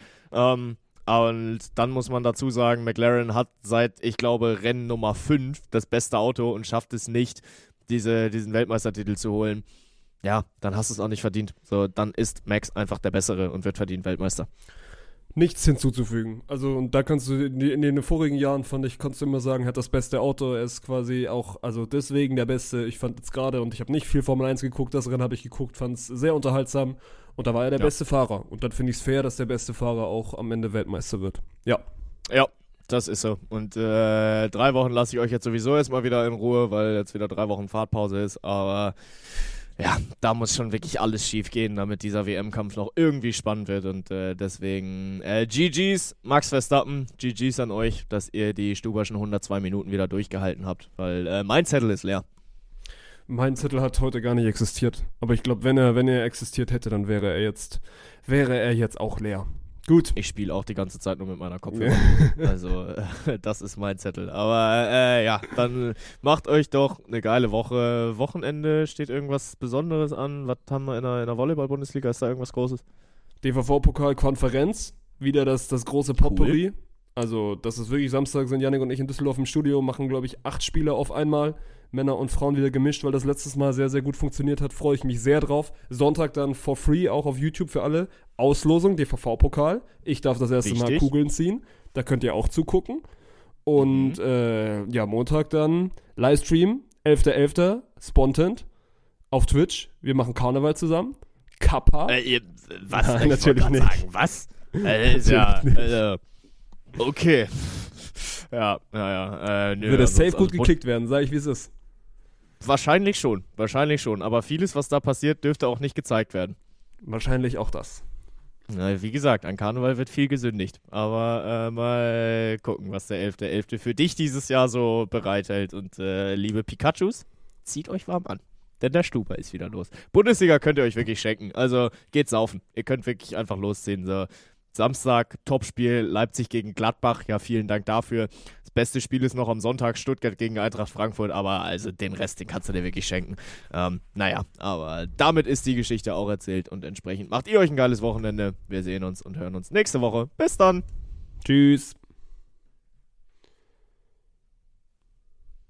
Und dann muss man dazu sagen, McLaren hat seit, ich glaube, Rennen Nummer 5 das beste Auto und schafft es nicht, diesen Weltmeistertitel zu holen. Ja, dann hast du es auch nicht verdient. So, dann ist Max einfach der Bessere und wird verdient Weltmeister. Nichts hinzuzufügen. Also, und da kannst du, in den vorigen Jahren, konntest du immer sagen, er hat das beste Auto, er ist quasi auch, also deswegen der Beste. Ich fand jetzt gerade, und ich habe nicht viel Formel 1 geguckt, das Rennen habe ich geguckt, fand es sehr unterhaltsam und da war er der beste Fahrer. Und dann finde ich es fair, dass der beste Fahrer auch am Ende Weltmeister wird. Ja. Ja, das ist so. Und 3 Wochen lasse ich euch jetzt sowieso erstmal wieder in Ruhe, weil jetzt wieder 3 Wochen Fahrtpause ist, aber ja, da muss schon wirklich alles schief gehen, damit dieser WM-Kampf noch irgendwie spannend wird und deswegen GG's, Max Verstappen, GG's an euch, dass ihr die Stuberschen 102 Minuten wieder durchgehalten habt, weil mein Zettel ist leer. Mein Zettel hat heute gar nicht existiert, aber ich glaube, wenn er existiert hätte, dann wäre er jetzt auch leer. Gut. Ich spiele auch die ganze Zeit nur mit meiner Kopfhörer. Also, das ist mein Zettel. Aber ja, dann macht euch doch eine geile Woche. Wochenende, steht irgendwas Besonderes an? Was haben wir in der Volleyball-Bundesliga? Ist da irgendwas Großes? DVV-Pokal-Konferenz. Wieder das große Potpourri. Cool. Also, das ist wirklich Samstag, sind Yannick und ich in Düsseldorf im Studio, machen, glaube ich, 8 Spiele auf einmal. Männer und Frauen wieder gemischt, weil das letztes Mal sehr, sehr gut funktioniert hat. Freue ich mich sehr drauf. Sonntag dann for free, auch auf YouTube für alle. Auslosung, DVV-Pokal. Ich darf das erste Mal Kugeln ziehen. Da könnt ihr auch zugucken. Und ja, Montag dann Livestream, 11.11. Spontent auf Twitch. Wir machen Karneval zusammen. Kappa. Was? Nein, natürlich nicht. Sagen, was? Ja, okay. Ja. Wird das safe gut gekickt werden, sage ich, wie es ist. Wahrscheinlich schon. Aber vieles, was da passiert, dürfte auch nicht gezeigt werden. Wahrscheinlich auch das. Na, wie gesagt, an Karneval wird viel gesündigt. Aber mal gucken, was der 11.11. für dich dieses Jahr so bereithält. Und liebe Pikachus, zieht euch warm an. Denn der Stuber ist wieder los. Bundesliga könnt ihr euch wirklich schenken. Also geht saufen. Ihr könnt wirklich einfach losziehen. So. Samstag, Topspiel, Leipzig gegen Gladbach. Ja, vielen Dank dafür. Das beste Spiel ist noch am Sonntag, Stuttgart gegen Eintracht Frankfurt. Aber also den Rest, den kannst du dir wirklich schenken. Naja, aber damit ist die Geschichte auch erzählt. Und entsprechend macht ihr euch ein geiles Wochenende. Wir sehen uns und hören uns nächste Woche. Bis dann. Tschüss.